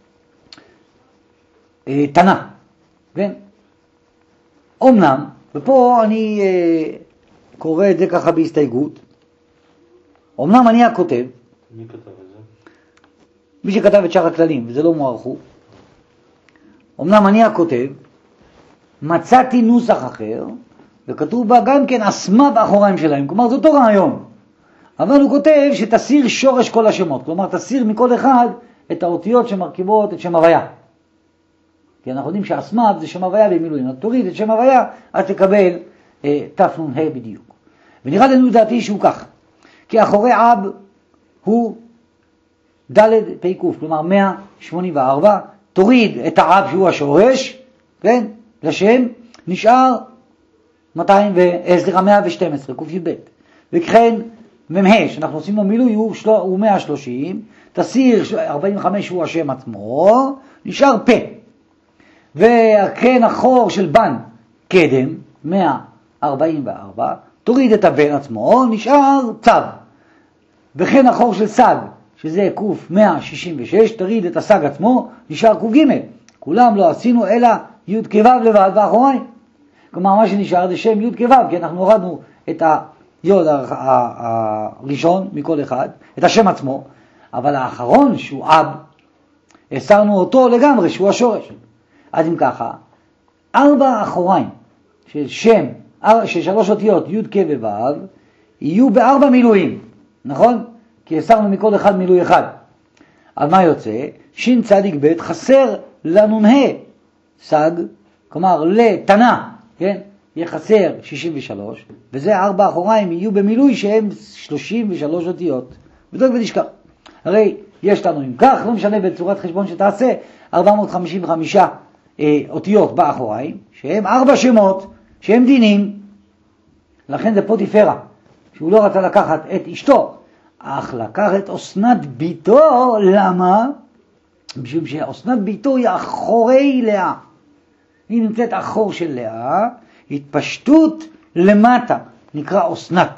אה, תנה. כן? אומנם, ופה אני אה, קורא את זה ככה בהסתייגות, אומנם אני הכותב, מי כתב את זה? מי שכתב את שאר הכללים, וזה לא מוערכו, אומנם אני הכותב, מצאתי נוסח אחר, וכתוב בה גם כן אסמה באחוריים שלהם, כלומר זה אותו רעיון. אבל הוא כותב שתסיר שורש כל השמות, כלומר תסיר מכל אחד את האותיות שמרכיבות את שם הוויה. כי אנחנו יודעים שאסמה זה שם הוויה במילואים, אז תוריד את שם הוויה, אז תקבל אה, תפנון ה' בדיוק. ונראה לנו דעתי שהוא כך, כי אחורי אב הוא ד' פ' ק', כלומר מאה שמונים וארבע, תוריד את האב שהוא השורש, כן, לשם, נשאר מאתיים ו... סליחה, מאה ושתים עשרה, ק"ב. וכן, ממש, שאנחנו עושים לו מילוי, הוא, של... הוא מאה ושלושים, תסיר ארבעים וחמש הוא השם עצמו, נשאר פה. וכן החור של בן, קדם, מאה ארבעים וארבע, תוריד את הבן עצמו, נשאר צו. וכן החור של סג, שזה קוף מאה שישים ושש, תוריד את הסג עצמו, נשאר קוף ג'. כולם לא עשינו אלא י' כו' לבד באחוריים. כלומר, מה שנשאר זה שם י' כו', כי אנחנו הורדנו את היוד הראשון מכל אחד, את השם עצמו, אבל האחרון שהוא אב, הסרנו אותו לגמרי, שהוא השורש. אז אם ככה, ארבע אחוריים של שם, של שלוש אותיות י' כ' וו', יהיו בארבע מילואים, נכון? כי הסרנו מכל אחד מילוי אחד. אז מה יוצא? שין צדיק ב' חסר לנ"ה סג, כלומר לתנה, כן? יהיה חסר שישים ושלוש, וזה ארבע אחוריים יהיו במילוי שהם שלושים ושלוש אותיות. בדיוק ונשכח. הרי יש לנו, אם כך, לא משנה בצורת חשבון שתעשה, ארבע מאות חמישים וחמש אה, אותיות באחוריים, שהם ארבע שמות, שהם דינים. לכן זה פוטיפרה, שהוא לא רצה לקחת את אשתו, אך לקח את אסנת ביתו. למה? בשביל שאסנת ביתו היא אחורי לאה. היא נמצאת אחור של לאה, התפשטות למטה, נקרא אסנת.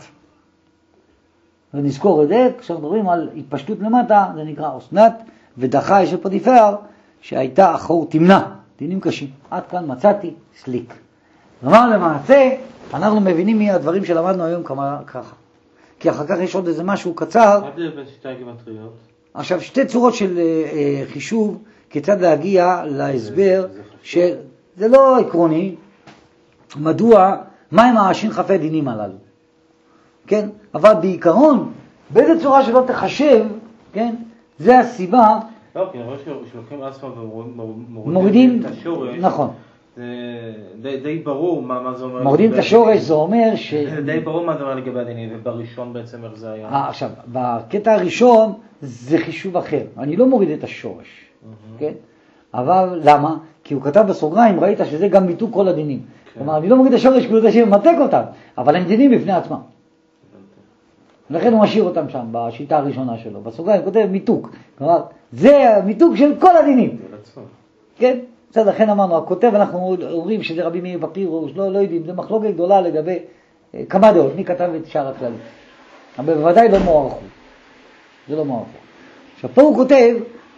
ונזכור את זה, כשאנחנו מדברים על התפשטות למטה, זה נקרא אסנת, ודחה יש פוטיפר, שהייתה אחור תמנע, דינים קשים. עד כאן מצאתי סליק. כלומר, למעשה, אנחנו מבינים מהדברים שלמדנו היום כמה ככה. כי אחר כך יש עוד איזה משהו קצר. מה זה בשתי גימטריות? עכשיו, שתי צורות של אה, חישוב, כיצד להגיע להסבר, שזה לא עקרוני, מדוע, מהם השין חפי דינים הללו. כן? אבל בעיקרון, באיזה צורה שלא תחשב, כן? זה הסיבה. לא, כי אני רואה שלוקחים אספה ומורידים את השורש. נכון. זה די, די ברור מה, מה זה אומר. מורידים את השורש, זה אומר ש... זה די ברור מה זה אומר לגבי הדינים, ובראשון בעצם איך זה היה. 아, עכשיו, בקטע הראשון זה חישוב אחר. אני לא מוריד את השורש, mm-hmm. כן? אבל למה? כי הוא כתב בסוגריים, ראית שזה גם מיתוק כל הדינים. Okay. כלומר, אני לא מוריד את השורש כאילו זה שמתק אותם, אבל הם דינים בפני עצמם. Okay. לכן הוא משאיר אותם שם, בשיטה הראשונה שלו. בסוגריים הוא כותב מיתוק. כלומר, זה המיתוק של כל הדינים. זה כן? בסדר, לכן אמרנו, הכותב, אנחנו אומרים שזה רבי מאיר פפירוש, לא, לא יודעים, זה מחלוקת גדולה לגבי אה, כמה דעות, מי כתב את שאר הכללים. אבל בוודאי לא מוערכו. זה לא מוערכו. עכשיו, פה הוא כותב,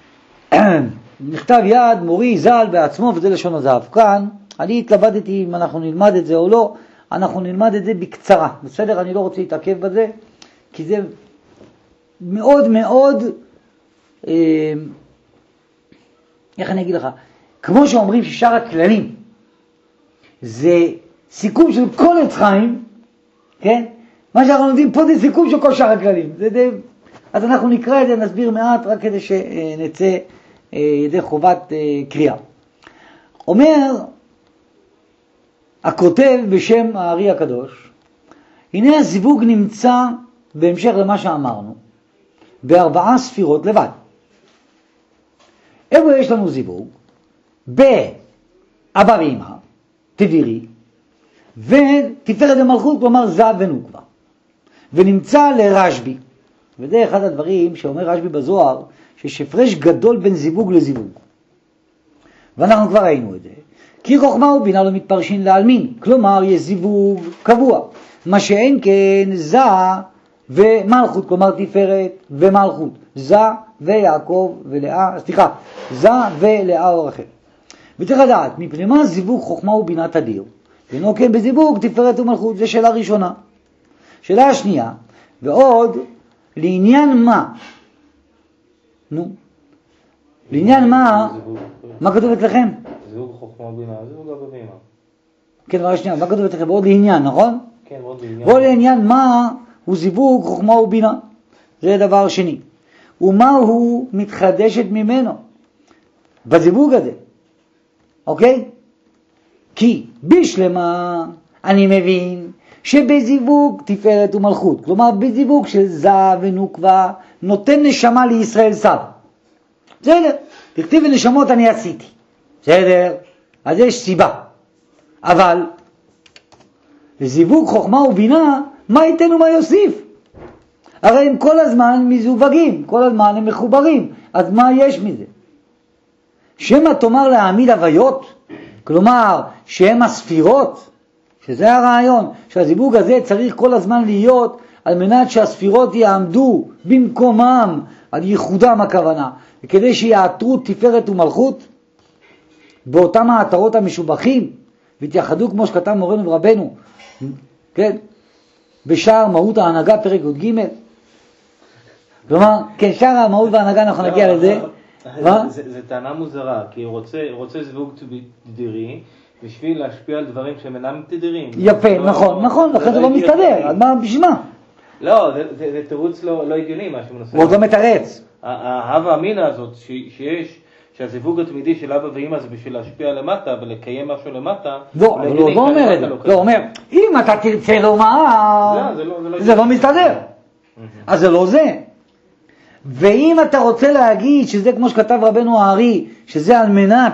נכתב יד מורי ז"ל בעצמו, וזה לשון הזהב. כאן, אני התלבטתי אם אנחנו נלמד את זה או לא, אנחנו נלמד את זה בקצרה. בסדר, אני לא רוצה להתעכב בזה, כי זה מאוד מאוד, אה, איך אני אגיד לך, כמו שאומרים ששאר הכללים זה סיכום של כל עץ חיים, כן? מה שאנחנו לומדים פה זה סיכום של כל שאר הכללים. זה די... אז אנחנו נקרא את זה, נסביר מעט, רק כדי שנצא ידי חובת קריאה. אומר הכותב בשם הארי הקדוש, הנה הזיווג נמצא בהמשך למה שאמרנו, בארבעה ספירות לבד. איפה יש לנו זיווג? באבא ואמא, תדירי, ותפארת ומלכות, כלומר זב ונוקבה. ונמצא לרשב"י, וזה אחד הדברים שאומר רשב"י בזוהר, שיש הפרש גדול בין זיווג לזיווג. ואנחנו כבר ראינו את זה. כי חוכמה ובינה לא מתפרשים לעלמין, כלומר יש זיווג קבוע. מה שאין כן זה ומלכות, כלומר תפארת ומלכות. זה ויעקב ולאה, סליחה, זה ולאה או רחל. וצריך לדעת, מפני מה זיווג חוכמה ובינה תדיר? ואינו כן בזיווג תפארת ומלכות, זה שאלה ראשונה. שאלה השנייה, ועוד, לעניין מה? נו, לעניין מה? מה כתוב אצלכם? זיווג חוכמה ובינה, זיווג אבא ואמא. כן, דבר השנייה, מה כתוב אצלכם? ועוד לעניין, נכון? כן, ועוד לעניין. ועוד לעניין מה הוא זיווג חוכמה ובינה. זה דבר שני. ומה הוא מתחדשת ממנו? בזיווג הזה. אוקיי? כי בשלמה אני מבין שבזיווג תפארת ומלכות, כלומר בזיווג של זב ונוקבה נותן נשמה לישראל סב. בסדר, תכתיב ונשמות אני עשיתי. בסדר, אז יש סיבה. אבל וזיווג חוכמה ובינה, מה ייתן ומה יוסיף? הרי הם כל הזמן מזווגים, כל הזמן הם מחוברים, אז מה יש מזה? שמה תאמר להעמיד הוויות, כלומר שהם הספירות, שזה הרעיון, שהזיווג הזה צריך כל הזמן להיות על מנת שהספירות יעמדו במקומם, על ייחודם הכוונה, וכדי שיעטרו תפארת ומלכות, באותם העטרות המשובחים, והתייחדו כמו שכתב מורנו ורבנו, כן? בשער מהות ההנהגה פרק י"ג. כלומר, כן, שער המהות וההנהגה אנחנו נגיע לזה. זה טענה מוזרה, כי הוא רוצה זיווג תדירי, בשביל להשפיע על דברים שהם אינם תדירים. יפה, נכון, נכון, לכן זה לא מסתדר, אז מה, בשביל מה? לא, זה תירוץ לא הגיוני מה שמנסה. הוא עוד לא מתרץ. ההווה אמינה הזאת שיש, שהזיווג התמידי של אבא ואמא זה בשביל להשפיע למטה ולקיים משהו למטה. לא, אבל הוא לא אומר את זה. לא, הוא אומר, אם אתה תרצה לומר, זה לא מסתדר. אז זה לא זה. ואם אתה רוצה להגיד שזה כמו שכתב רבנו הארי, שזה על מנת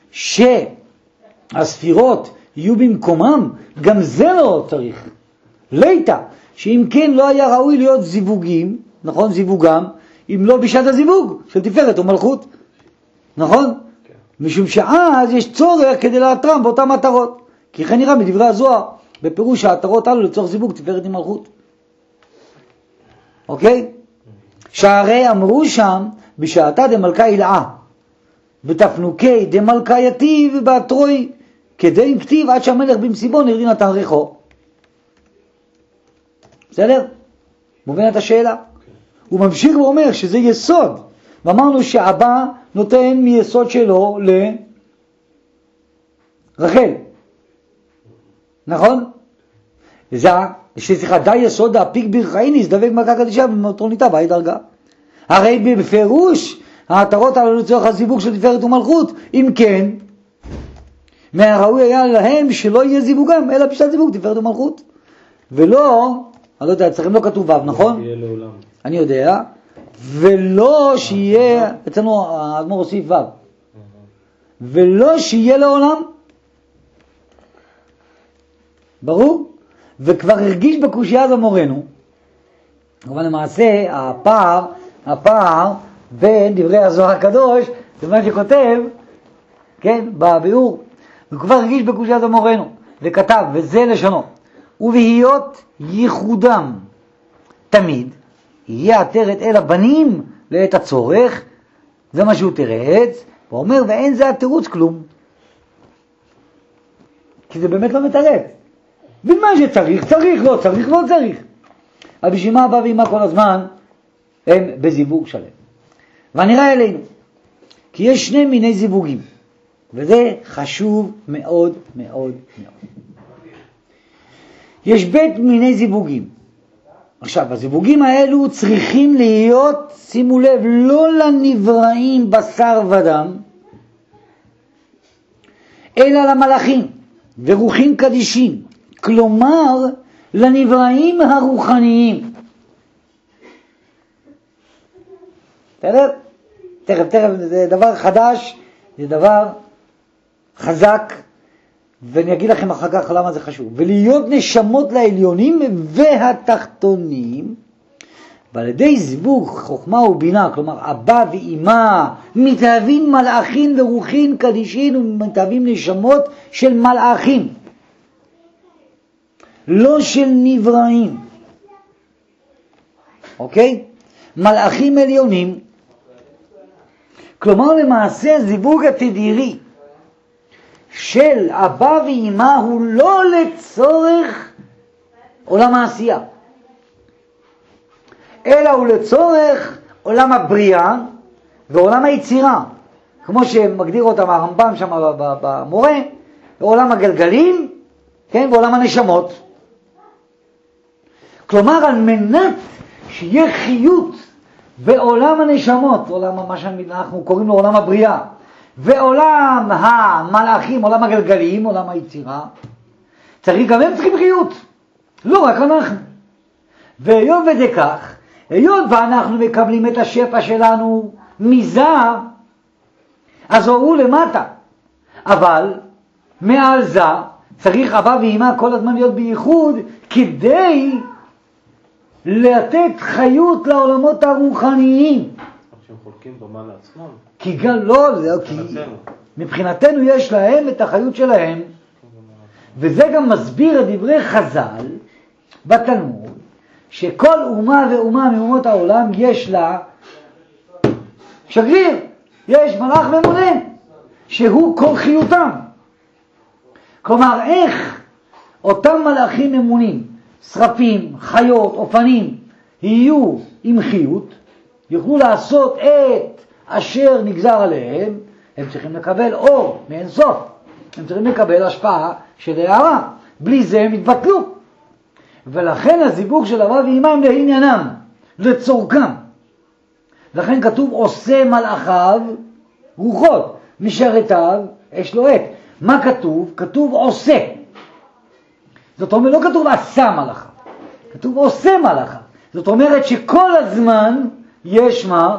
שהספירות יהיו במקומם, גם זה לא צריך. ליטה, שאם כן לא היה ראוי להיות זיווגים, נכון, זיווגם, אם לא בשעת הזיווג של תפארת ומלכות. נכון? כן. משום שאז יש צורך כדי לאתרם באותן מטרות. כי כן נראה מדברי הזוהר, בפירוש העטרות הללו לצורך זיווג תפארת עם מלכות. אוקיי? שהרי אמרו שם, בשעתה דמלכה ילאה, בתפנוקי דמלכה יתיב ובעטרוי, כדי עם כתיב עד שהמלך במסיבון הרדי נתן ריחו. בסדר? מובנת השאלה? כן. הוא ממשיך ואומר שזה יסוד. ואמרנו שאבא נותן מיסוד שלו לרחל. נכון? זה שצריכה די יסוד להפיק ברחייניס, דבק מכה קדישה במטרוניתה באי דרגה. הרי בפירוש העטרות הללו לצורך הזיווג של תפארת ומלכות, אם כן, מהראוי היה להם שלא יהיה זיווגם, אלא בשעת זיווג תפארת ומלכות. ולא, אני לא יודע, אצלכם לא כתוב ו', נכון? יהיה לעולם. אני יודע. ולא שיהיה, אצלנו האדמו"ר הוסיף ו', ולא שיהיה לעולם. ברור? וכבר הרגיש בקושייה הזו מורנו, אבל למעשה הפער, הפער בין דברי הזוהר הקדוש, זה מה שכותב, כן, בביאור, וכבר הרגיש בקושייה הזו מורנו, וכתב, וזה לשונו, ובהיות ייחודם תמיד, יהיה עטרת אל הבנים לעת הצורך, זה מה שהוא תרץ, הוא אומר, ואין זה התירוץ כלום. כי זה באמת לא מתרץ. ומה שצריך, צריך, לא צריך, לא צריך. אבל בשביל מה אבא ואמא כל הזמן הם בזיווג שלם. ונראה אלינו, כי יש שני מיני זיווגים, וזה חשוב מאוד מאוד מאוד. יש בית מיני זיווגים. עכשיו, הזיווגים האלו צריכים להיות, שימו לב, לא לנבראים בשר ודם, אלא למלאכים ורוחים קדישים, כלומר לנבראים הרוחניים. תכף, תכף, תכף, זה דבר חדש, זה דבר חזק, ואני אגיד לכם אחר כך למה זה חשוב. ולהיות נשמות לעליונים והתחתונים, ועל ידי זיווג חוכמה ובינה, כלומר אבא ואמא, מתאהבים מלאכים ורוחים קדישים ומתאהבים נשמות של מלאכים, לא של נבראים. אוקיי? מלאכים עליונים, כלומר למעשה זיווג התדירי של אבא ואמא הוא לא לצורך עולם העשייה, אלא הוא לצורך עולם הבריאה ועולם היצירה, כמו שמגדיר אותם הרמב"ם שם במורה, עולם הגלגלים, כן, ועולם הנשמות. כלומר, על מנת שיהיה חיות בעולם הנשמות, עולם מה שאנחנו קוראים לו עולם הבריאה, ועולם המלאכים, עולם הגלגלים, עולם היצירה, צריך, גם הם צריכים חיות, לא רק אנחנו. והיות ודכך, היות ואנחנו מקבלים את השפע שלנו מזר, אז הוא למטה, אבל מעל זר צריך אבא ואמא כל הזמן להיות בייחוד, כדי לתת חיות לעולמות הרוחניים. שהם חולקים דומה לעצמם. כי גם לא, זה, כי מבחינתנו יש להם את החיות שלהם, וזה גם מסביר את דברי חז"ל בתלמוד, שכל אומה ואומה מאומות העולם יש לה שגריר, יש מלאך ממונה, שהוא כל חיותם. כלומר, איך אותם מלאכים ממונים, שרפים, חיות, אופנים, יהיו עם חיות, יוכלו לעשות את אשר נגזר עליהם, הם צריכים לקבל אור מאין סוף. הם צריכים לקבל השפעה של הערה. בלי זה הם יתבטלו. ולכן הזיווג של אבא ואמא הם לעניינם, לצורכם. לכן כתוב עושה מלאכיו רוחות, משרתיו יש לו עת. מה כתוב? כתוב עושה. זאת אומרת, לא כתוב עשה מלאכיו, כתוב עושה מלאכיו. זאת אומרת שכל הזמן יש מה?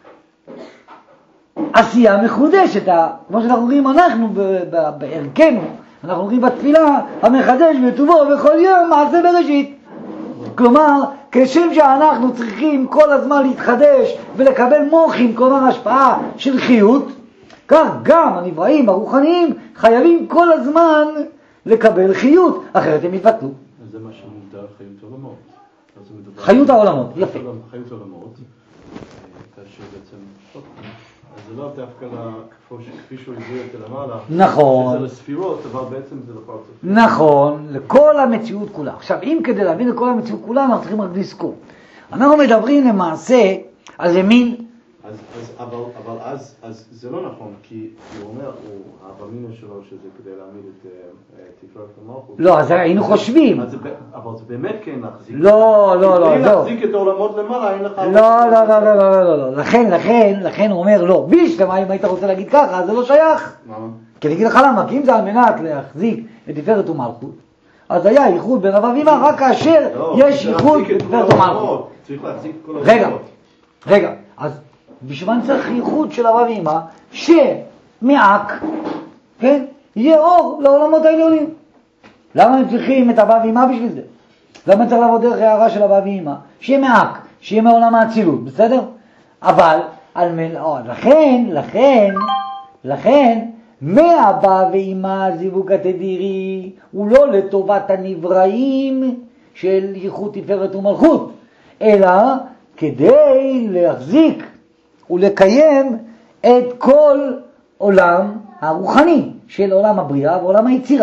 עשייה מחודשת. כמו שאנחנו רואים אנחנו בערכנו, אנחנו רואים בתפילה, המחדש בטובו בכל יום מעשה בראשית. כלומר, כשם שאנחנו צריכים כל הזמן להתחדש ולקבל מוחים, כלומר השפעה של חיות, כך גם הנבראים הרוחניים חייבים כל הזמן לקבל חיות, אחרת הם יתבטלו. זה מה שמוגדר חיות עולמות. חיות העולמות, יפה. חיות עולמות, כאשר בעצם, אז זה לא דווקא כפי שהוא הביא את למעלה, נכון. שזה לספירות, אבל בעצם זה לפרצות. נכון, לכל המציאות כולה. עכשיו, אם כדי להבין לכל המציאות כולה, אנחנו צריכים רק לזכור. אנחנו מדברים למעשה על זה מין... אז, אז, אבל, אבל אז, אז זה לא נכון, כי הוא אומר, הוא, הבמינו שלו שזה כדי להעמיד את uh, תפארת המלכות. לא, אז היינו חושבים. אז זה, אבל זה באמת כן להחזיק. לא, לא, לא, כדי לא. להחזיק את העולמות למעלה, אין לך... לא, לא, לא, לא, לא, לא, לא. לכן, לכן, לכן הוא אומר, לא. בישלמה, אם היית רוצה להגיד ככה, זה לא שייך. למה? כי אני אגיד לך למה, כי אם זה על מנת להחזיק את תפארת ומלכות, אז היה ייחוד בין אבא ואמא, רק כאשר יש ייחוד בתפארת ומלכות. צריך להחזיק את כל העולמות. רגע, רגע, אז בשביל צריך ייחוד של אבא ואמא, שמעק, כן, יהיה אור לעולמות העליונים. למה הם צריכים את אבא ואמא בשביל זה? למה צריך לעבוד דרך הערה של אבא ואמא? שיהיה מעק, שיהיה מעולם האצילות, בסדר? אבל, על מל... או, לכן, לכן, לכן, מאבא ואמא זיווג התדירי, הוא לא לטובת הנבראים של ייחוד תפארת ומלכות, אלא כדי להחזיק ולקיים את כל עולם הרוחני של עולם הבריאה ועולם היצירה.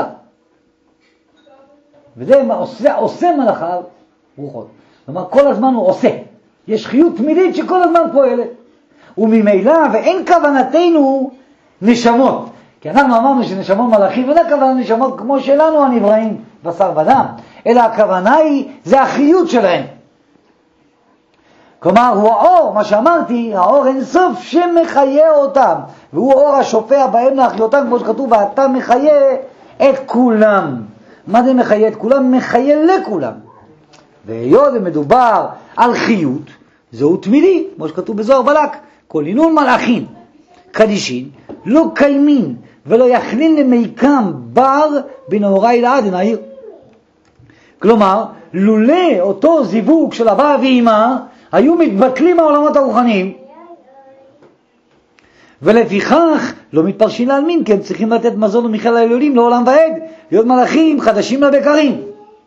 וזה עושה, עושה מלאכיו רוחות. זאת אומרת, כל הזמן הוא עושה. יש חיות תמידית שכל הזמן פועלת. וממילא, ואין כוונתנו נשמות. כי אנחנו אמרנו שנשמות מלאכים, ואין הכוונה נשמות כמו שלנו הנבראים בשר ודם. אלא הכוונה היא, זה החיות שלהם. כלומר, הוא האור, מה שאמרתי, האור אין סוף שמחיה אותם. והוא האור השופע בהם להחיותם, כמו שכתוב, ואתה מחיה את כולם. מה זה מחיה את כולם? מחיה לכולם. והיות מדובר על חיות, זהו תמידי, כמו שכתוב בזוהר בלק. כל עינון מלאכים, קדישין, לא קיימין, ולא יכלין למיקם בר בנהורי לעדן העיר. כלומר, לולא אותו זיווג של אבא ואמא, היו מתבטלים העולמות הרוחניים. ולפיכך לא מתפרשים להלמין, כי הם צריכים לתת מזון ומחיה העליונים לעולם ועד, להיות מלאכים חדשים לבקרים.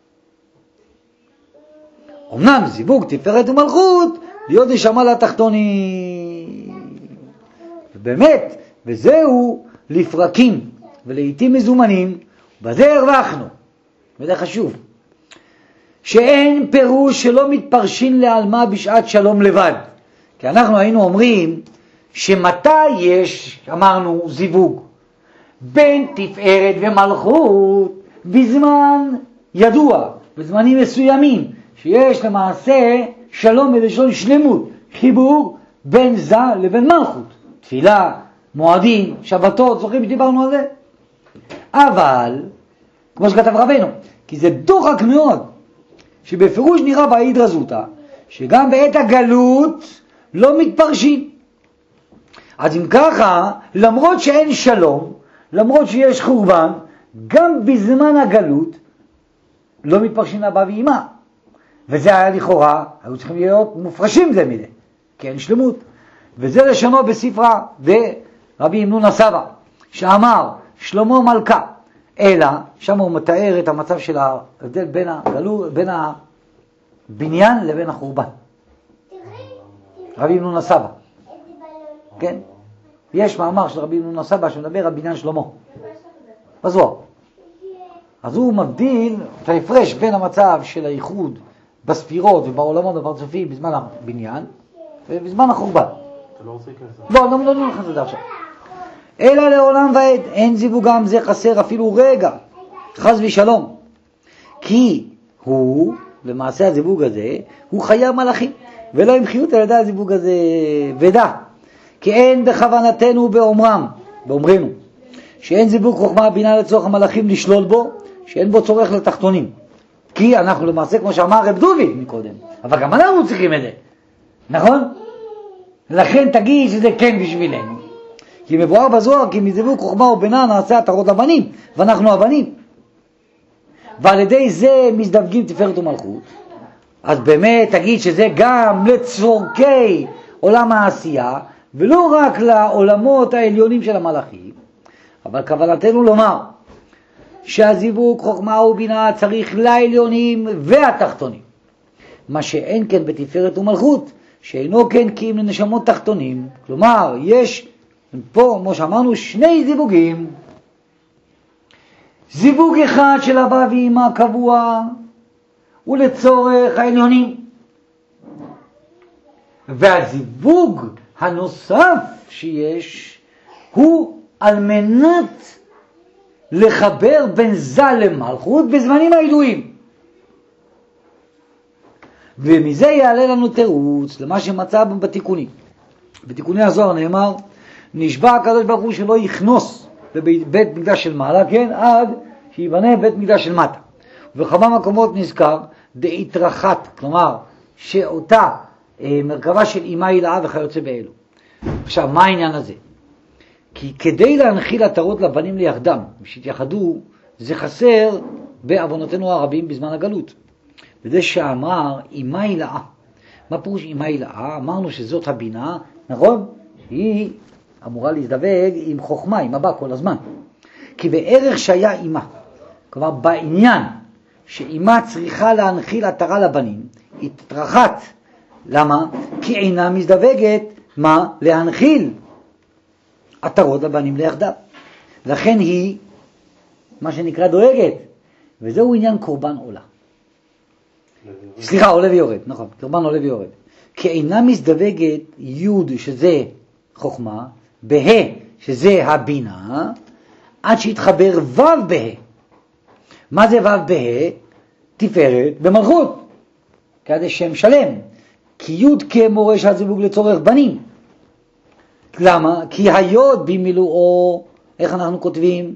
אמנם זיווג תפארת ומלכות, להיות נשמה לתחתונים. ובאמת, וזהו לפרקים ולעיתים מזומנים, בזה הרווחנו. וזה חשוב. שאין פירוש שלא מתפרשים לעלמה בשעת שלום לבד. כי אנחנו היינו אומרים שמתי יש, אמרנו, זיווג בין תפארת ומלכות בזמן ידוע, בזמנים מסוימים, שיש למעשה שלום בלשון שלמות, חיבור בין זה לבין מלכות, תפילה, מועדים, שבתות, זוכרים שדיברנו על זה? אבל, כמו שכתב רבנו, כי זה דוחק מאוד, שבפירוש נראה בהידרא זוטא, שגם בעת הגלות לא מתפרשים. אז אם ככה, למרות שאין שלום, למרות שיש חורבן, גם בזמן הגלות לא מתפרשים אבא ואמא. וזה היה לכאורה, היו צריכים להיות מופרשים זה מזה, כי אין שלמות. וזה לשונו בספרה ורבי אמנון הסבא, שאמר שלמה מלכה, אלא שם הוא מתאר את המצב של ההבדל בין הגלות, בין הבניין לבין החורבן. רבי אמנון הסבא. כן? יש מאמר של רבי אמנון הסבא שמדבר על בניין שלמה. בזוהר. אז הוא מבדיל את ההפרש בין המצב של הייחוד בספירות ובעולמות הפרצופיים בזמן הבניין ובזמן החורבן. אתה לא רוצה כזה? לא, לא, לא, לא נכנס לזה עכשיו. אלא לעולם ועד, אין זיווגם זה חסר אפילו רגע, חס ושלום. כי הוא, למעשה הזיווג הזה, הוא חיי מלאכים, ולא המחיות על ידי הזיווג הזה ודע. כי אין בכוונתנו באומרם, באומרנו, שאין זיווג חוכמה בינה לצורך המלאכים לשלול בו, שאין בו צורך לתחתונים. כי אנחנו למעשה, כמו שאמר רב דוד מקודם, אבל גם אנחנו צריכים את זה, נכון? לכן תגיד שזה כן בשבילנו. כי מבואר בזוהר, כי מזיווג חוכמה ובינה נעשה עטרות לבנים, ואנחנו הבנים. ועל ידי זה מזדווגים תפארת ומלכות. אז באמת תגיד שזה גם לצורכי עולם העשייה, ולא רק לעולמות העליונים של המלאכים. אבל כוונתנו לומר שהזיווג חוכמה ובינה צריך לעליונים והתחתונים. מה שאין כן בתפארת ומלכות, שאינו כן כי אם לנשמות תחתונים. כלומר, יש פה, כמו שאמרנו, שני זיווגים. זיווג אחד של אבא ואמא קבוע, הוא לצורך העליונים. והזיווג הנוסף שיש, הוא על מנת לחבר בין זל למלכות בזמנים הידועים. ומזה יעלה לנו תירוץ למה שמצא בתיקונים. בתיקוני הזוהר נאמר, נשבע הקדוש ברוך הוא שלא יכנוס לבית מקדש של מעלה, כן, עד שיבנה בית מקדש של מטה. ובכמה מקומות נזכר דאיתרחת, כלומר שאותה אה, מרכבה של אימה הילאה וכיוצא באלו. עכשיו, מה העניין הזה? כי כדי להנחיל עטרות לבנים ליחדם, שיתייחדו, זה חסר בעוונותינו הרבים בזמן הגלות. וזה שאמר אימה הילאה. מה פירוש אימה הילאה? אמרנו שזאת הבינה, נכון? היא אמורה להזדווג עם חוכמה, עם הבא כל הזמן. כי בערך שהיה אימה, כלומר בעניין שאימה צריכה להנחיל עטרה לבנים, היא תתרחת. למה? כי אינה מזדווגת מה? להנחיל עטרות לבנים ליחדיו. לכן היא מה שנקרא דואגת, וזהו עניין קורבן עולה. סליחה, עולה ויורד, נכון, קורבן עולה ויורד. כי אינה מזדווגת יוד שזה חוכמה, בה שזה הבינה, עד שיתחבר וו בה. מה זה וו בה? תפארת במלכות, כדי שם שלם. כי יוד כמורה שהזיווג לצורך בנים. למה? כי היוד במילואו, איך אנחנו כותבים?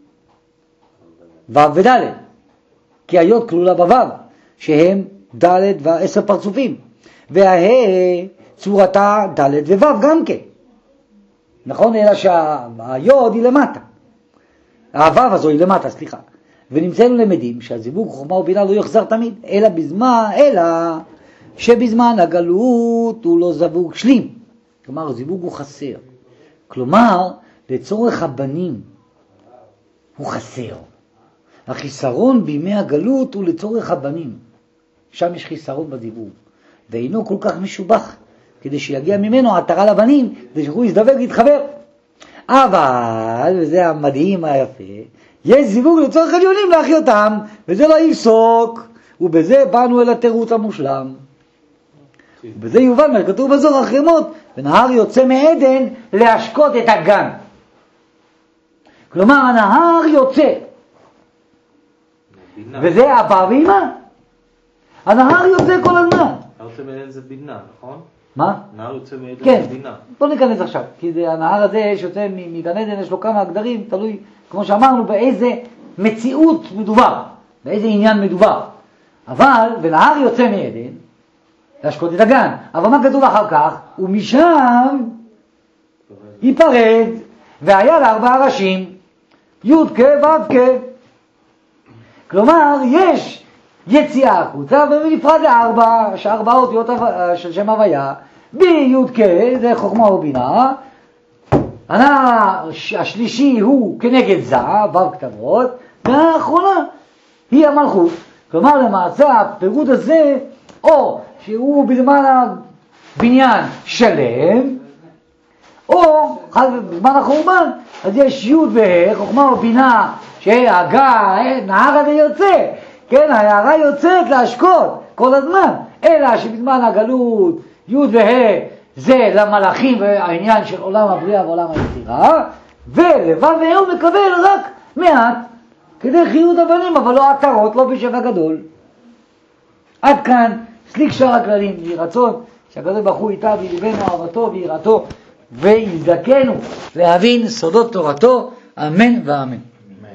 וו ודלת. כי היוד כלולה בוו, שהם דלת ועשר פרצופים. והה צורתה דלת ווו גם כן. נכון? אלא שהיוד היא למטה. הוו הזו היא למטה, סליחה. ונמצאנו למדים שהזיווג חוכמה ובינה לא יחזר תמיד, אלא בזמן, אלא שבזמן הגלות הוא לא זיווג שלים. כלומר, הזיווג הוא חסר. כלומר, לצורך הבנים הוא חסר. החיסרון בימי הגלות הוא לצורך הבנים. שם יש חיסרון בזיווג. ואינו כל כך משובח, כדי שיגיע ממנו עטרה לבנים, כדי שהוא יזדווג ויתחבר. אבל, וזה המדהים היפה, יש זיווג לצורך עליונים להחי אותם, וזה לא יפסוק, ובזה באנו אל התירוץ המושלם. ובזה יובן מה שכתוב בזוהר אחרי מות, ונהר יוצא מעדן להשקות את הגן. כלומר, הנהר יוצא. וזה אבא ואמא. הנהר יוצא כל הזמן. נהר יוצא מעדן זה בינה, נכון? מה? נהר יוצא מעדן כן. זה בינה. בוא ניכנס עכשיו, כי זה הנהר הזה שיוצא מגן עדן, יש לו כמה הגדרים, תלוי, כמו שאמרנו, באיזה מציאות מדובר, באיזה עניין מדובר. אבל, ונהר יוצא מעדן, להשקות את הגן. אבל מה כתוב אחר כך? ומשם ייפרד, והיה לארבעה ראשים. י' כ' ו' כ'. כלומר, יש יציאה החוצה, ובנפרד לארבע, שארבע אותיות של שם הוויה, ב, י' כ' זה חוכמה ובינה, השלישי הוא כנגד זה, ו' כתבות, והאחרונה היא המלכות. כלומר, למעשה הפירוד הזה, או שהוא בזמן הבניין שלם, או בזמן החורבן, אז יש י' וה', חוכמה ובינה, שהגה, נהר הזה יוצא, כן, ההערה יוצאת להשקות כל הזמן, אלא שבזמן הגלות י' וה' זה למלאכים והעניין של עולם הבריאה ועולם היצירה, ולבב וה' הוא מקבל רק מעט, כדי חיות הבנים, אבל לא עטרות, לא בשפע גדול. עד כאן סליק שאר הכללים, יהי רצון שהקדוש ברוך הוא איתה וילבנו אהבתו ויראתו ויזדכנו להבין סודות תורתו, אמן ואמן.